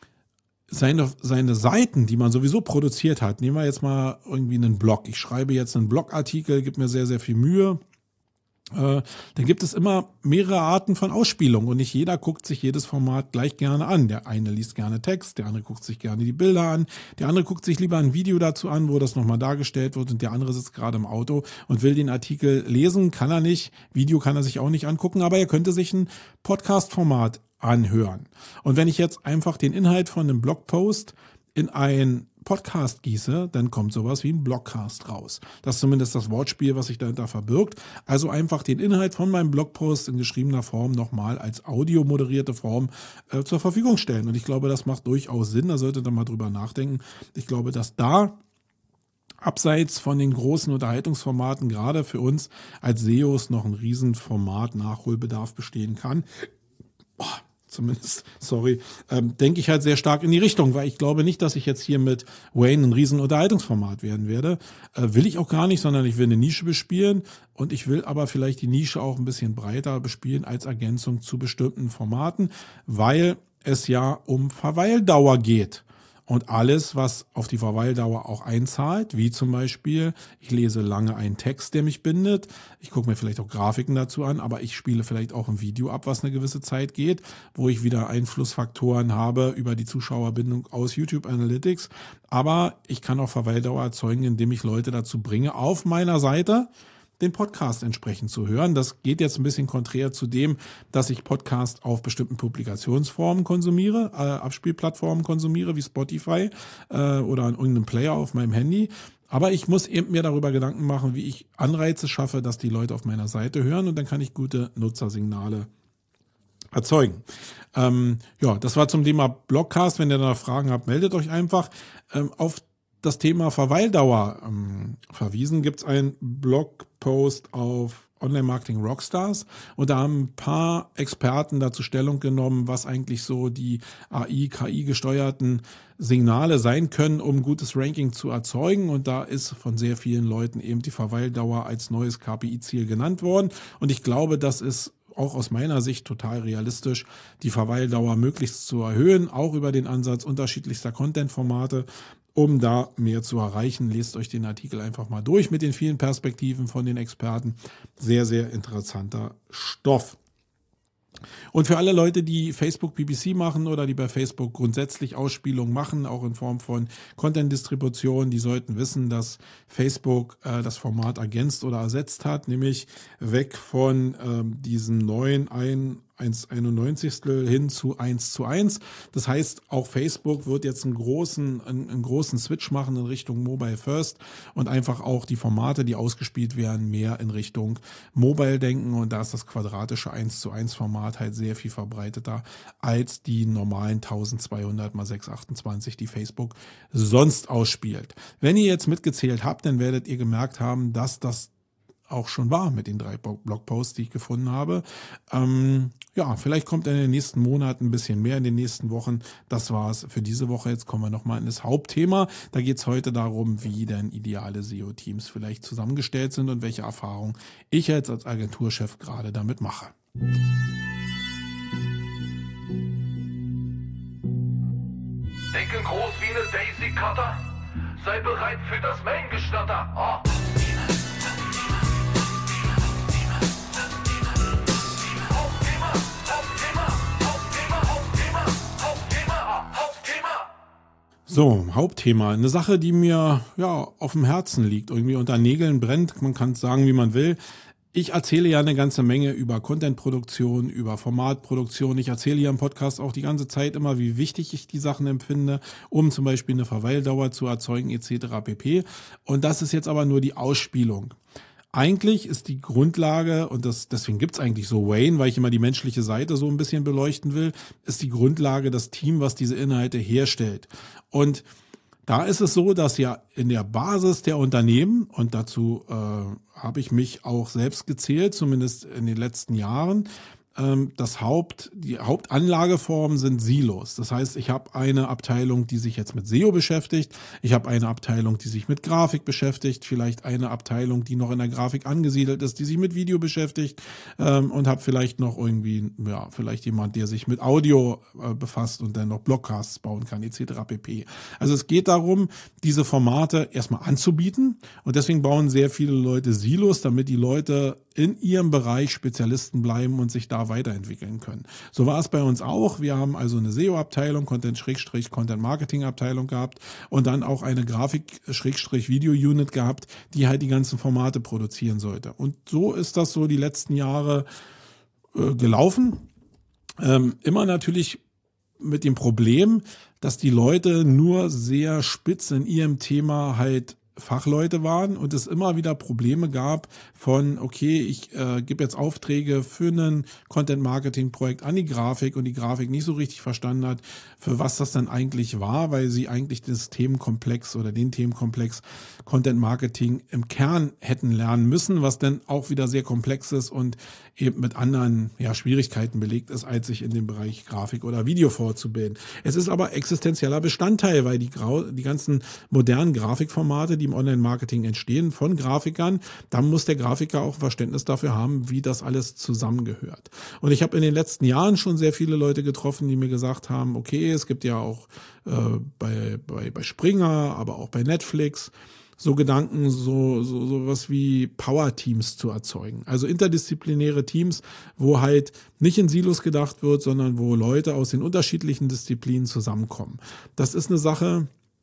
seine Seiten, die man sowieso produziert hat, nehmen wir jetzt mal irgendwie einen Blog. Ich schreibe jetzt einen Blogartikel, gibt mir sehr, sehr viel Mühe. Dann gibt es immer mehrere Arten von Ausspielung und nicht jeder guckt sich jedes Format gleich gerne an. Der eine liest gerne Text, der andere guckt sich gerne die Bilder an, der andere guckt sich lieber ein Video dazu an, wo das nochmal dargestellt wird und der andere sitzt gerade im Auto und will den Artikel lesen, kann er nicht, Video kann er sich auch nicht angucken, aber er könnte sich ein Podcast-Format anhören. Und wenn ich jetzt einfach den Inhalt von einem Blogpost in ein Podcast gieße, dann kommt sowas wie ein Blogcast raus. Das ist zumindest das Wortspiel, was sich dahinter verbirgt. Also einfach den Inhalt von meinem Blogpost in geschriebener Form nochmal als audiomoderierte Form zur Verfügung stellen. Und ich glaube, das macht durchaus Sinn. Da solltet ihr mal drüber nachdenken. Ich glaube, dass da abseits von den großen Unterhaltungsformaten gerade für uns als SEOs noch ein Riesenformat Nachholbedarf bestehen kann. Zumindest, denke ich halt sehr stark in die Richtung, weil ich glaube nicht, dass ich jetzt hier mit Wayne ein riesen Unterhaltungsformat werden werde. Will ich auch gar nicht, sondern ich will eine Nische bespielen und ich will aber vielleicht die Nische auch ein bisschen breiter bespielen als Ergänzung zu bestimmten Formaten, weil es ja um Verweildauer geht. Und alles, was auf die Verweildauer auch einzahlt, wie zum Beispiel, ich lese lange einen Text, der mich bindet, ich gucke mir vielleicht auch Grafiken dazu an, aber ich spiele vielleicht auch ein Video ab, was eine gewisse Zeit geht, wo ich wieder Einflussfaktoren habe über die Zuschauerbindung aus YouTube Analytics. Aber ich kann auch Verweildauer erzeugen, indem ich Leute dazu bringe, auf meiner Seite den Podcast entsprechend zu hören. Das geht jetzt ein bisschen konträr zu dem, dass ich Podcast auf bestimmten Publikationsformen konsumiere, Abspielplattformen konsumiere, wie Spotify oder an irgendeinem Player auf meinem Handy. Aber ich muss eben mir darüber Gedanken machen, wie ich Anreize schaffe, dass die Leute auf meiner Seite hören, und dann kann ich gute Nutzersignale erzeugen. Das war zum Thema Blogcast. Wenn ihr da Fragen habt, meldet euch einfach. Auf das Thema Verweildauer verwiesen gibt's einen Blogpost auf Online Marketing Rockstars, und da haben ein paar Experten dazu Stellung genommen, was eigentlich so die AI, KI gesteuerten Signale sein können, um gutes Ranking zu erzeugen, und da ist von sehr vielen Leuten eben die Verweildauer als neues KPI-Ziel genannt worden, und ich glaube, das ist auch aus meiner Sicht total realistisch, die Verweildauer möglichst zu erhöhen, auch über den Ansatz unterschiedlichster Content-Formate, um da mehr zu erreichen. Lest euch den Artikel einfach mal durch mit den vielen Perspektiven von den Experten. Sehr, sehr interessanter Stoff. Und für alle Leute, die Facebook PPC machen oder die bei Facebook grundsätzlich Ausspielungen machen, auch in Form von Content-Distribution, die sollten wissen, dass Facebook das Format ergänzt oder ersetzt hat, nämlich weg von diesem neuen 1,91 hin zu 1:1. Das heißt, auch Facebook wird jetzt einen großen Switch machen in Richtung Mobile First und einfach auch die Formate, die ausgespielt werden, mehr in Richtung Mobile denken, und da ist das quadratische 1:1 Format halt sehr viel verbreiteter als die normalen 1200 x 628, die Facebook sonst ausspielt. Wenn ihr jetzt mitgezählt habt, dann werdet ihr gemerkt haben, dass das auch schon war mit den 3 Blogposts, die ich gefunden habe. Vielleicht kommt in den nächsten Monaten ein bisschen mehr, in den nächsten Wochen. Das war's für diese Woche. Jetzt kommen wir nochmal in das Hauptthema. Da geht's heute darum, wie denn ideale SEO-Teams vielleicht zusammengestellt sind und welche Erfahrungen ich jetzt als Agenturchef gerade damit mache. Denken groß wie eine Daisy Cutter. Sei bereit für das Main-Gestatter. Oh. So, Hauptthema. Eine Sache, die mir auf dem Herzen liegt, irgendwie unter Nägeln brennt. Man kann es sagen, wie man will. Ich erzähle ja eine ganze Menge über Contentproduktion, über Formatproduktion. Ich erzähle hier im Podcast auch die ganze Zeit immer, wie wichtig ich die Sachen empfinde, um zum Beispiel eine Verweildauer zu erzeugen etc. pp. Und das ist jetzt aber nur die Ausspielung. Eigentlich ist die Grundlage, und deswegen gibt's eigentlich so Wayne, weil ich immer die menschliche Seite so ein bisschen beleuchten will, ist die Grundlage das Team, was diese Inhalte herstellt. Und da ist es so, dass ja in der Basis der Unternehmen, und dazu habe ich mich auch selbst gezählt, zumindest in den letzten Jahren, die Hauptanlageformen sind Silos. Das heißt, ich habe eine Abteilung, die sich jetzt mit SEO beschäftigt. Ich habe eine Abteilung, die sich mit Grafik beschäftigt. Vielleicht eine Abteilung, die noch in der Grafik angesiedelt ist, die sich mit Video beschäftigt. Und habe vielleicht noch vielleicht jemand, der sich mit Audio befasst und dann noch Blogcasts bauen kann, etc. pp. Also es geht darum, diese Formate erstmal anzubieten. Und deswegen bauen sehr viele Leute Silos, damit die Leute in ihrem Bereich Spezialisten bleiben und sich da weiterentwickeln können. So war es bei uns auch. Wir haben also eine SEO-Abteilung, Content-Marketing-Abteilung gehabt und dann auch eine Grafik-Video-Unit gehabt, die halt die ganzen Formate produzieren sollte. Und so ist das so die letzten Jahre gelaufen. Immer natürlich mit dem Problem, dass die Leute nur sehr spitz in ihrem Thema halt Fachleute waren und es immer wieder Probleme gab von, okay, ich gebe jetzt Aufträge für ein Content-Marketing-Projekt an die Grafik und die Grafik nicht so richtig verstanden hat, für was das dann eigentlich war, weil sie eigentlich das Themenkomplex oder den Themenkomplex Content-Marketing im Kern hätten lernen müssen, was dann auch wieder sehr komplex ist und eben mit anderen Schwierigkeiten belegt ist, als sich in dem Bereich Grafik oder Video fortzubilden. Es ist aber existenzieller Bestandteil, weil die ganzen modernen Grafikformate, die im Online-Marketing entstehen von Grafikern, dann muss der Grafiker auch Verständnis dafür haben, wie das alles zusammengehört. Und ich habe in den letzten Jahren schon sehr viele Leute getroffen, die mir gesagt haben, okay, es gibt ja auch bei Springer, aber auch bei Netflix so Gedanken, so was wie Power-Teams zu erzeugen. Also interdisziplinäre Teams, wo halt nicht in Silos gedacht wird, sondern wo Leute aus den unterschiedlichen Disziplinen zusammenkommen. Das ist eine Sache,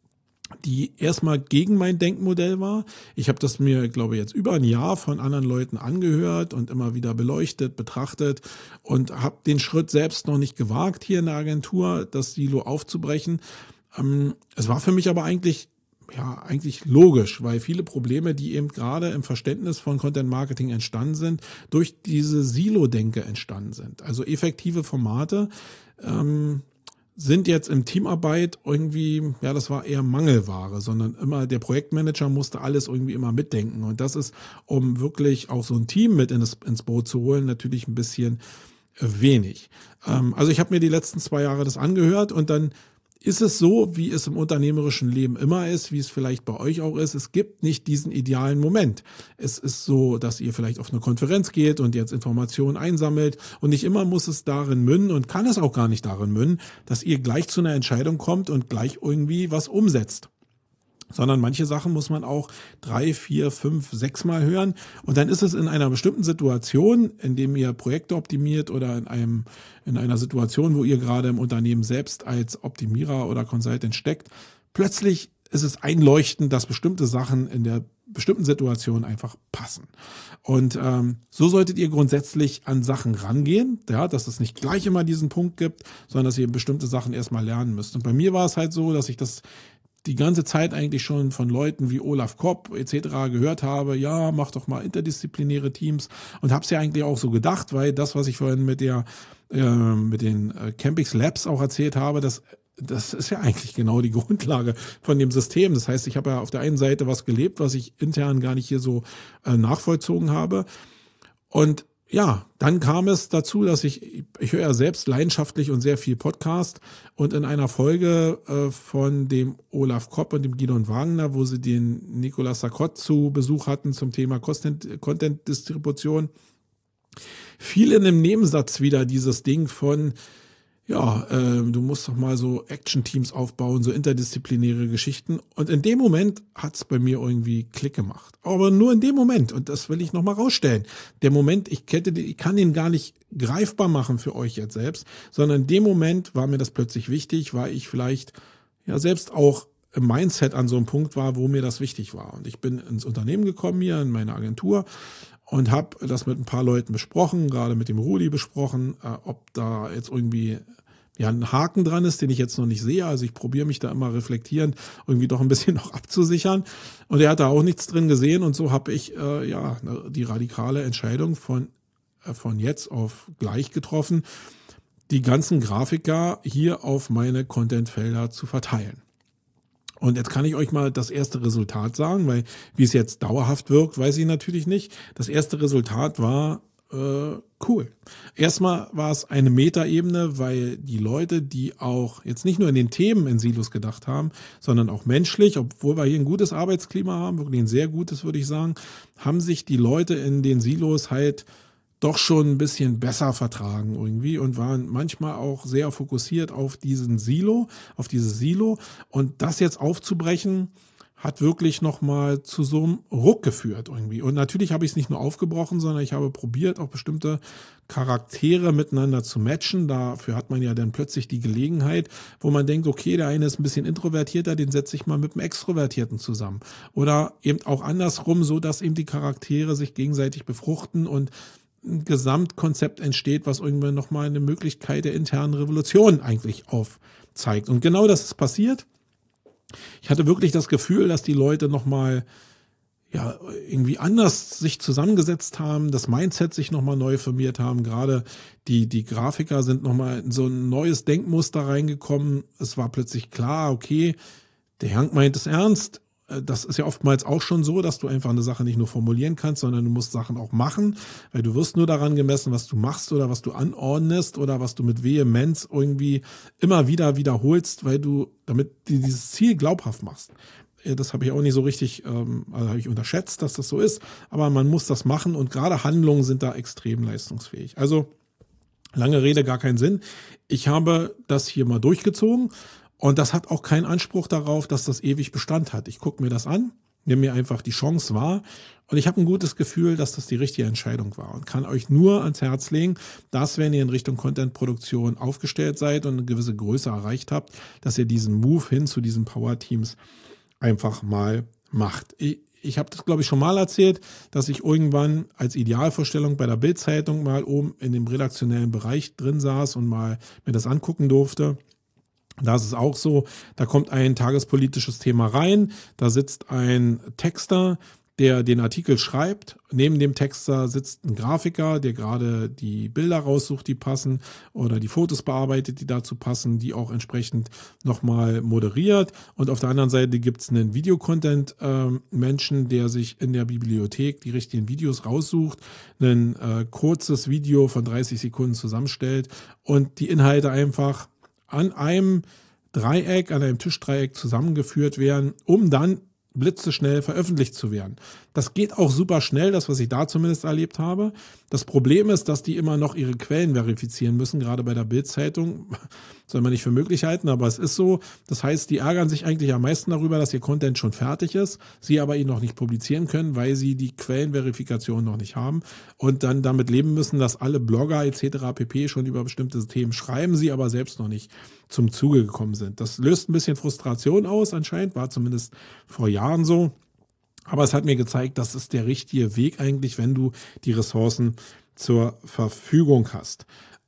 die erstmal gegen mein Denkmodell war. Ich habe das mir, glaube ich, jetzt über ein Jahr von anderen Leuten angehört und immer wieder beleuchtet, betrachtet und habe den Schritt selbst noch nicht gewagt, hier in der Agentur das Silo aufzubrechen. Es war für mich aber eigentlich logisch, weil viele Probleme, die eben gerade im Verständnis von Content Marketing entstanden sind, durch diese Silo-Denke entstanden sind. Also effektive Formate sind jetzt im Teamarbeit irgendwie, das war eher Mangelware, sondern immer der Projektmanager musste alles irgendwie immer mitdenken. Und das ist, um wirklich auch so ein Team mit ins Boot zu holen, natürlich ein bisschen wenig. Also ich habe mir die letzten 2 Jahre das angehört und dann ist es so, wie es im unternehmerischen Leben immer ist, wie es vielleicht bei euch auch ist. Es gibt nicht diesen idealen Moment. Es ist so, dass ihr vielleicht auf eine Konferenz geht und jetzt Informationen einsammelt und nicht immer muss es darin münden und kann es auch gar nicht darin münden, dass ihr gleich zu einer Entscheidung kommt und gleich irgendwie was umsetzt. Sondern manche Sachen muss man auch 3, 4, 5, 6 Mal hören. Und dann ist es in einer bestimmten Situation, in dem ihr Projekte optimiert oder in einer Situation, wo ihr gerade im Unternehmen selbst als Optimierer oder Consultant steckt, plötzlich ist es einleuchtend, dass bestimmte Sachen in der bestimmten Situation einfach passen. Und so solltet ihr grundsätzlich an Sachen rangehen, dass es nicht gleich immer diesen Punkt gibt, sondern dass ihr bestimmte Sachen erstmal lernen müsst. Und bei mir war es halt so, dass ich das die ganze Zeit eigentlich schon von Leuten wie Olaf Kopp etc. gehört habe, ja, mach doch mal interdisziplinäre Teams und habe es ja eigentlich auch so gedacht, weil das, was ich vorhin mit den Campix Labs auch erzählt habe, das ist ja eigentlich genau die Grundlage von dem System. Das heißt, ich habe ja auf der einen Seite was gelebt, was ich intern gar nicht hier so nachvollzogen habe. Und ja, dann kam es dazu, dass ich höre ja selbst leidenschaftlich und sehr viel Podcast und in einer Folge von dem Olaf Kopp und dem Gidon Wagner, wo sie den Nicolas Sarkozy zu Besuch hatten zum Thema Content-Distribution, fiel in einem Nebensatz wieder dieses Ding von du musst doch mal so Action-Teams aufbauen, so interdisziplinäre Geschichten. Und in dem Moment hat's bei mir irgendwie Klick gemacht. Aber nur in dem Moment. Und das will ich nochmal rausstellen. Der Moment, ich kann den gar nicht greifbar machen für euch jetzt selbst, sondern in dem Moment war mir das plötzlich wichtig, weil ich vielleicht selbst auch im Mindset an so einem Punkt war, wo mir das wichtig war. Und ich bin ins Unternehmen gekommen hier, in meine Agentur, und habe das mit ein paar Leuten besprochen, gerade mit dem Rudi besprochen, ob da jetzt irgendwie ein Haken dran ist, den ich jetzt noch nicht sehe. Also ich probiere mich da immer reflektierend irgendwie doch ein bisschen noch abzusichern. Und er hat da auch nichts drin gesehen. Und so habe ich die radikale Entscheidung von jetzt auf gleich getroffen, die ganzen Grafiker hier auf meine Content-Felder zu verteilen. Und jetzt kann ich euch mal das erste Resultat sagen, weil wie es jetzt dauerhaft wirkt, weiß ich natürlich nicht. Das erste Resultat war cool. Erstmal war es eine Metaebene, weil die Leute, die auch jetzt nicht nur in den Themen in Silos gedacht haben, sondern auch menschlich, obwohl wir hier ein gutes Arbeitsklima haben, wirklich ein sehr gutes, würde ich sagen, haben sich die Leute in den Silos halt doch schon ein bisschen besser vertragen irgendwie und waren manchmal auch sehr fokussiert auf dieses Silo. Und das jetzt aufzubrechen, hat wirklich nochmal zu so einem Ruck geführt irgendwie. Und natürlich habe ich es nicht nur aufgebrochen, sondern ich habe probiert, auch bestimmte Charaktere miteinander zu matchen. Dafür hat man ja dann plötzlich die Gelegenheit, wo man denkt, okay, der eine ist ein bisschen introvertierter, den setze ich mal mit einem Extrovertierten zusammen. Oder eben auch andersrum, so dass eben die Charaktere sich gegenseitig befruchten und ein Gesamtkonzept entsteht, was irgendwann nochmal eine Möglichkeit der internen Revolution eigentlich aufzeigt. Und genau das ist passiert. Ich hatte wirklich das Gefühl, dass die Leute nochmal irgendwie anders sich zusammengesetzt haben, das Mindset sich nochmal neu formiert haben. Gerade die Grafiker sind nochmal in so ein neues Denkmuster reingekommen. Es war plötzlich klar, okay, der Hank meint es ernst. Das ist ja oftmals auch schon so, dass du einfach eine Sache nicht nur formulieren kannst, sondern du musst Sachen auch machen, weil du wirst nur daran gemessen, was du machst oder was du anordnest oder was du mit Vehemenz irgendwie immer wieder wiederholst, damit du dieses Ziel glaubhaft machst. Das habe ich auch nicht so richtig, habe ich unterschätzt, dass das so ist, aber man muss das machen und gerade Handlungen sind da extrem leistungsfähig. Also lange Rede, gar keinen Sinn. Ich habe das hier mal durchgezogen. Und das hat auch keinen Anspruch darauf, dass das ewig Bestand hat. Ich gucke mir das an, nehme mir einfach die Chance wahr und ich habe ein gutes Gefühl, dass das die richtige Entscheidung war und kann euch nur ans Herz legen, dass wenn ihr in Richtung Content-Produktion aufgestellt seid und eine gewisse Größe erreicht habt, dass ihr diesen Move hin zu diesen Power-Teams einfach mal macht. Ich habe das, glaube ich, schon mal erzählt, dass ich irgendwann als Idealvorstellung bei der Bild-Zeitung mal oben in dem redaktionellen Bereich drin saß und mal mir das angucken durfte. Da ist es auch so, da kommt ein tagespolitisches Thema rein, da sitzt ein Texter, der den Artikel schreibt. Neben dem Texter sitzt ein Grafiker, der gerade die Bilder raussucht, die passen, oder die Fotos bearbeitet, die dazu passen, die auch entsprechend nochmal moderiert. Und auf der anderen Seite gibt es einen Videocontent-Menschen, der sich in der Bibliothek die richtigen Videos raussucht, ein kurzes Video von 30 Sekunden zusammenstellt und die Inhalte einfach an einem Dreieck, an einem Tischdreieck zusammengeführt werden, um dann blitzeschnell veröffentlicht zu werden. Das geht auch super schnell, das, was ich da zumindest erlebt habe. Das Problem ist, dass die immer noch ihre Quellen verifizieren müssen, gerade bei der Bild-Zeitung. Soll man nicht für möglich halten, aber es ist so. Das heißt, die ärgern sich eigentlich am meisten darüber, dass ihr Content schon fertig ist, sie aber ihn noch nicht publizieren können, weil sie die Quellenverifikation noch nicht haben und dann damit leben müssen, dass alle Blogger etc. pp. Schon über bestimmte Themen schreiben, sie aber selbst noch nicht zum Zuge gekommen sind. Das löst ein bisschen Frustration aus, anscheinend, war zumindest vor Jahren so. Aber es hat mir gezeigt, das ist der richtige Weg eigentlich, wenn du die Ressourcen zur Verfügung hast.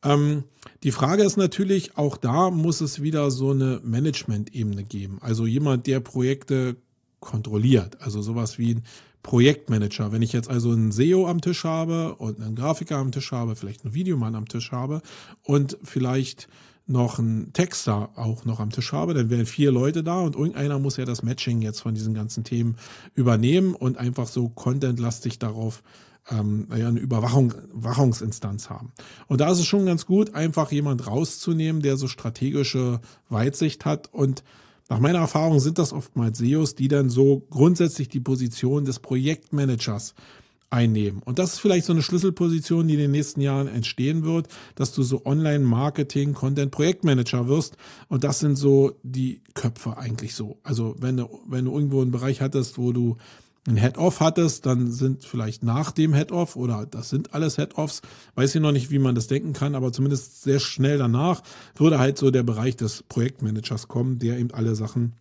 Die Frage ist natürlich, auch da muss es wieder so eine Management-Ebene geben. Also jemand, der Projekte kontrolliert. Also sowas wie ein Projektmanager. Wenn ich jetzt also einen SEO am Tisch habe und einen Grafiker am Tisch habe, vielleicht einen Videomann am Tisch habe und vielleicht noch einen Texter auch noch am Tisch habe, dann wären 4 Leute da und irgendeiner muss ja das Matching jetzt von diesen ganzen Themen übernehmen und einfach so contentlastig darauf eine Überwachungsinstanz haben. Und da ist es schon ganz gut, einfach jemand rauszunehmen, der so strategische Weitsicht hat, und nach meiner Erfahrung sind das oftmals SEOs, die dann so grundsätzlich die Position des Projektmanagers einnehmen. Und das ist vielleicht so eine Schlüsselposition, die in den nächsten Jahren entstehen wird, dass du so Online-Marketing, Content-Projektmanager wirst. Und das sind so die Köpfe eigentlich so. Also wenn du irgendwo einen Bereich hattest, wo du ein Head-Off hattest, dann sind vielleicht nach dem Head-Off, oder das sind alles Head-Offs, weiß ich noch nicht, wie man das denken kann, aber zumindest sehr schnell danach würde halt so der Bereich des Projektmanagers kommen, der eben alle Sachen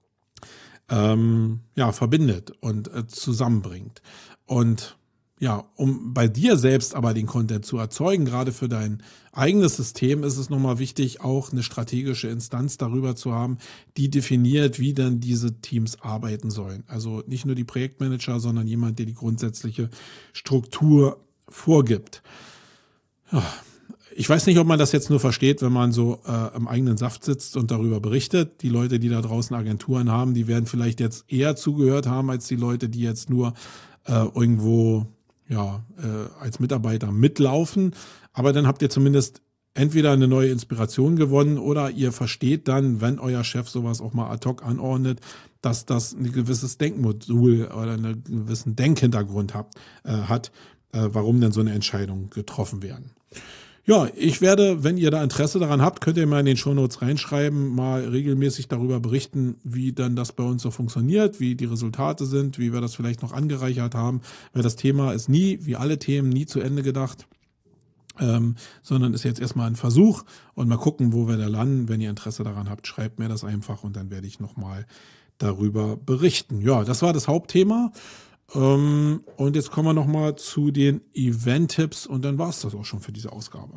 verbindet und zusammenbringt. Und ja, um bei dir selbst aber den Content zu erzeugen, gerade für dein eigenes System, ist es nochmal wichtig, auch eine strategische Instanz darüber zu haben, die definiert, wie dann diese Teams arbeiten sollen. Also nicht nur die Projektmanager, sondern jemand, der die grundsätzliche Struktur vorgibt. Ja, ich weiß nicht, ob man das jetzt nur versteht, wenn man so im eigenen Saft sitzt und darüber berichtet. Die Leute, die da draußen Agenturen haben, die werden vielleicht jetzt eher zugehört haben, als die Leute, die jetzt nur irgendwo als Mitarbeiter mitlaufen. Aber dann habt ihr zumindest entweder eine neue Inspiration gewonnen, oder ihr versteht dann, wenn euer Chef sowas auch mal ad hoc anordnet, dass das ein gewisses Denkmodul oder einen gewissen Denkhintergrund hat, warum denn so eine Entscheidung getroffen werden. Ja, ich werde, wenn ihr da Interesse daran habt, könnt ihr mal in den Shownotes reinschreiben, mal regelmäßig darüber berichten, wie dann das bei uns so funktioniert, wie die Resultate sind, wie wir das vielleicht noch angereichert haben, weil das Thema ist nie, wie alle Themen, nie zu Ende gedacht, sondern ist jetzt erstmal ein Versuch, und mal gucken, wo wir da landen. Wenn ihr Interesse daran habt, schreibt mir das einfach und dann werde ich nochmal darüber berichten. Ja, das war das Hauptthema. Und jetzt kommen wir nochmal zu den Event-Tipps, und dann war es das auch schon für diese Ausgabe.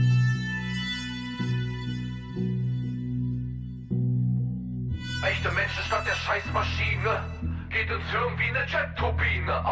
Echte Menschen statt der Scheißmaschine. Geht ins Hirn wie eine Jet-Turbine.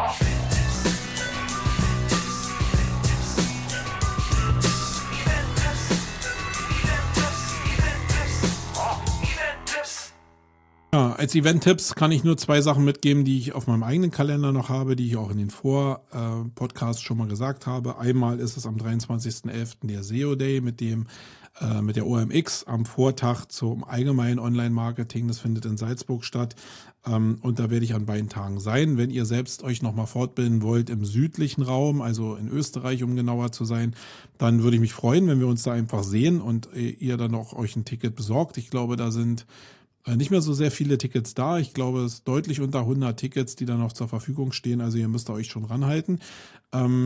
Ja, als Event-Tipps kann ich nur 2 Sachen mitgeben, die ich auf meinem eigenen Kalender noch habe, die ich auch in den Podcasts schon mal gesagt habe. Einmal ist es am 23.11. der SEO Day mit der OMX am Vortag zum allgemeinen Online-Marketing. Das findet in Salzburg statt. Und da werde ich an beiden Tagen sein. Wenn ihr selbst euch nochmal fortbilden wollt im südlichen Raum, also in Österreich, um genauer zu sein, dann würde ich mich freuen, wenn wir uns da einfach sehen und ihr dann auch euch ein Ticket besorgt. Ich glaube, da sind nicht mehr so sehr viele Tickets da. Ich glaube, es ist deutlich unter 100 Tickets, die da noch zur Verfügung stehen. Also ihr müsst euch schon ranhalten.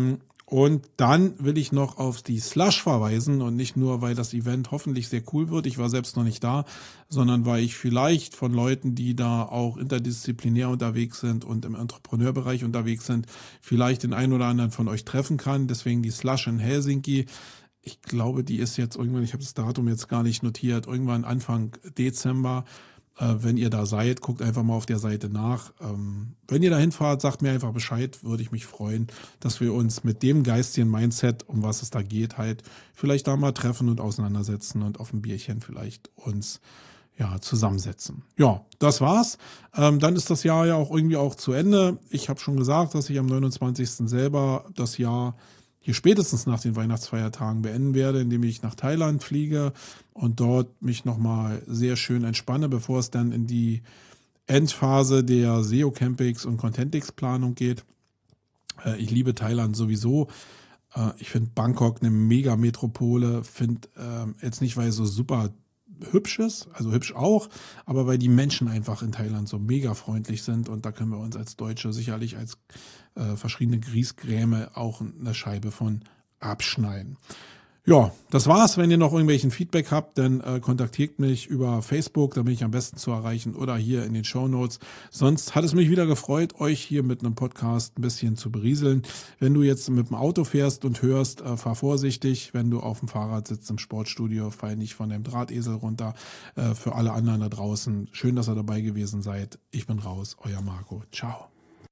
Und dann will ich noch auf die Slush verweisen und nicht nur, weil das Event hoffentlich sehr cool wird. Ich war selbst noch nicht da, sondern weil ich vielleicht von Leuten, die da auch interdisziplinär unterwegs sind und im Entrepreneurbereich unterwegs sind, vielleicht den einen oder anderen von euch treffen kann. Deswegen die Slush in Helsinki. Ich glaube, die ist jetzt irgendwann, ich habe das Datum jetzt gar nicht notiert, irgendwann Anfang Dezember. Wenn ihr da seid, guckt einfach mal auf der Seite nach. Wenn ihr da hinfahrt, sagt mir einfach Bescheid, würde ich mich freuen, dass wir uns mit dem geistigen Mindset, um was es da geht, halt vielleicht da mal treffen und auseinandersetzen und auf ein Bierchen vielleicht uns zusammensetzen. Ja, das war's. Dann ist das Jahr ja auch irgendwie auch zu Ende. Ich habe schon gesagt, dass ich am 29. selber das Jahr hier spätestens nach den Weihnachtsfeiertagen beenden werde, indem ich nach Thailand fliege und dort mich nochmal sehr schön entspanne, bevor es dann in die Endphase der SEO-Campings und Contentix-Planung geht. Ich liebe Thailand sowieso. Ich finde Bangkok eine Mega-Metropole, finde jetzt nicht, weil es so super hübsch ist, also hübsch auch, aber weil die Menschen einfach in Thailand so mega freundlich sind und da können wir uns als Deutsche sicherlich als verschiedene Griesgräme auch eine Scheibe von abschneiden. Ja, das war's. Wenn ihr noch irgendwelchen Feedback habt, dann kontaktiert mich über Facebook, da bin ich am besten zu erreichen oder hier in den Shownotes. Sonst hat es mich wieder gefreut, euch hier mit einem Podcast ein bisschen zu berieseln. Wenn du jetzt mit dem Auto fährst und hörst, fahr vorsichtig. Wenn du auf dem Fahrrad sitzt im Sportstudio, fall nicht von dem Drahtesel runter. Für alle anderen da draußen, schön, dass ihr dabei gewesen seid. Ich bin raus, euer Marco. Ciao.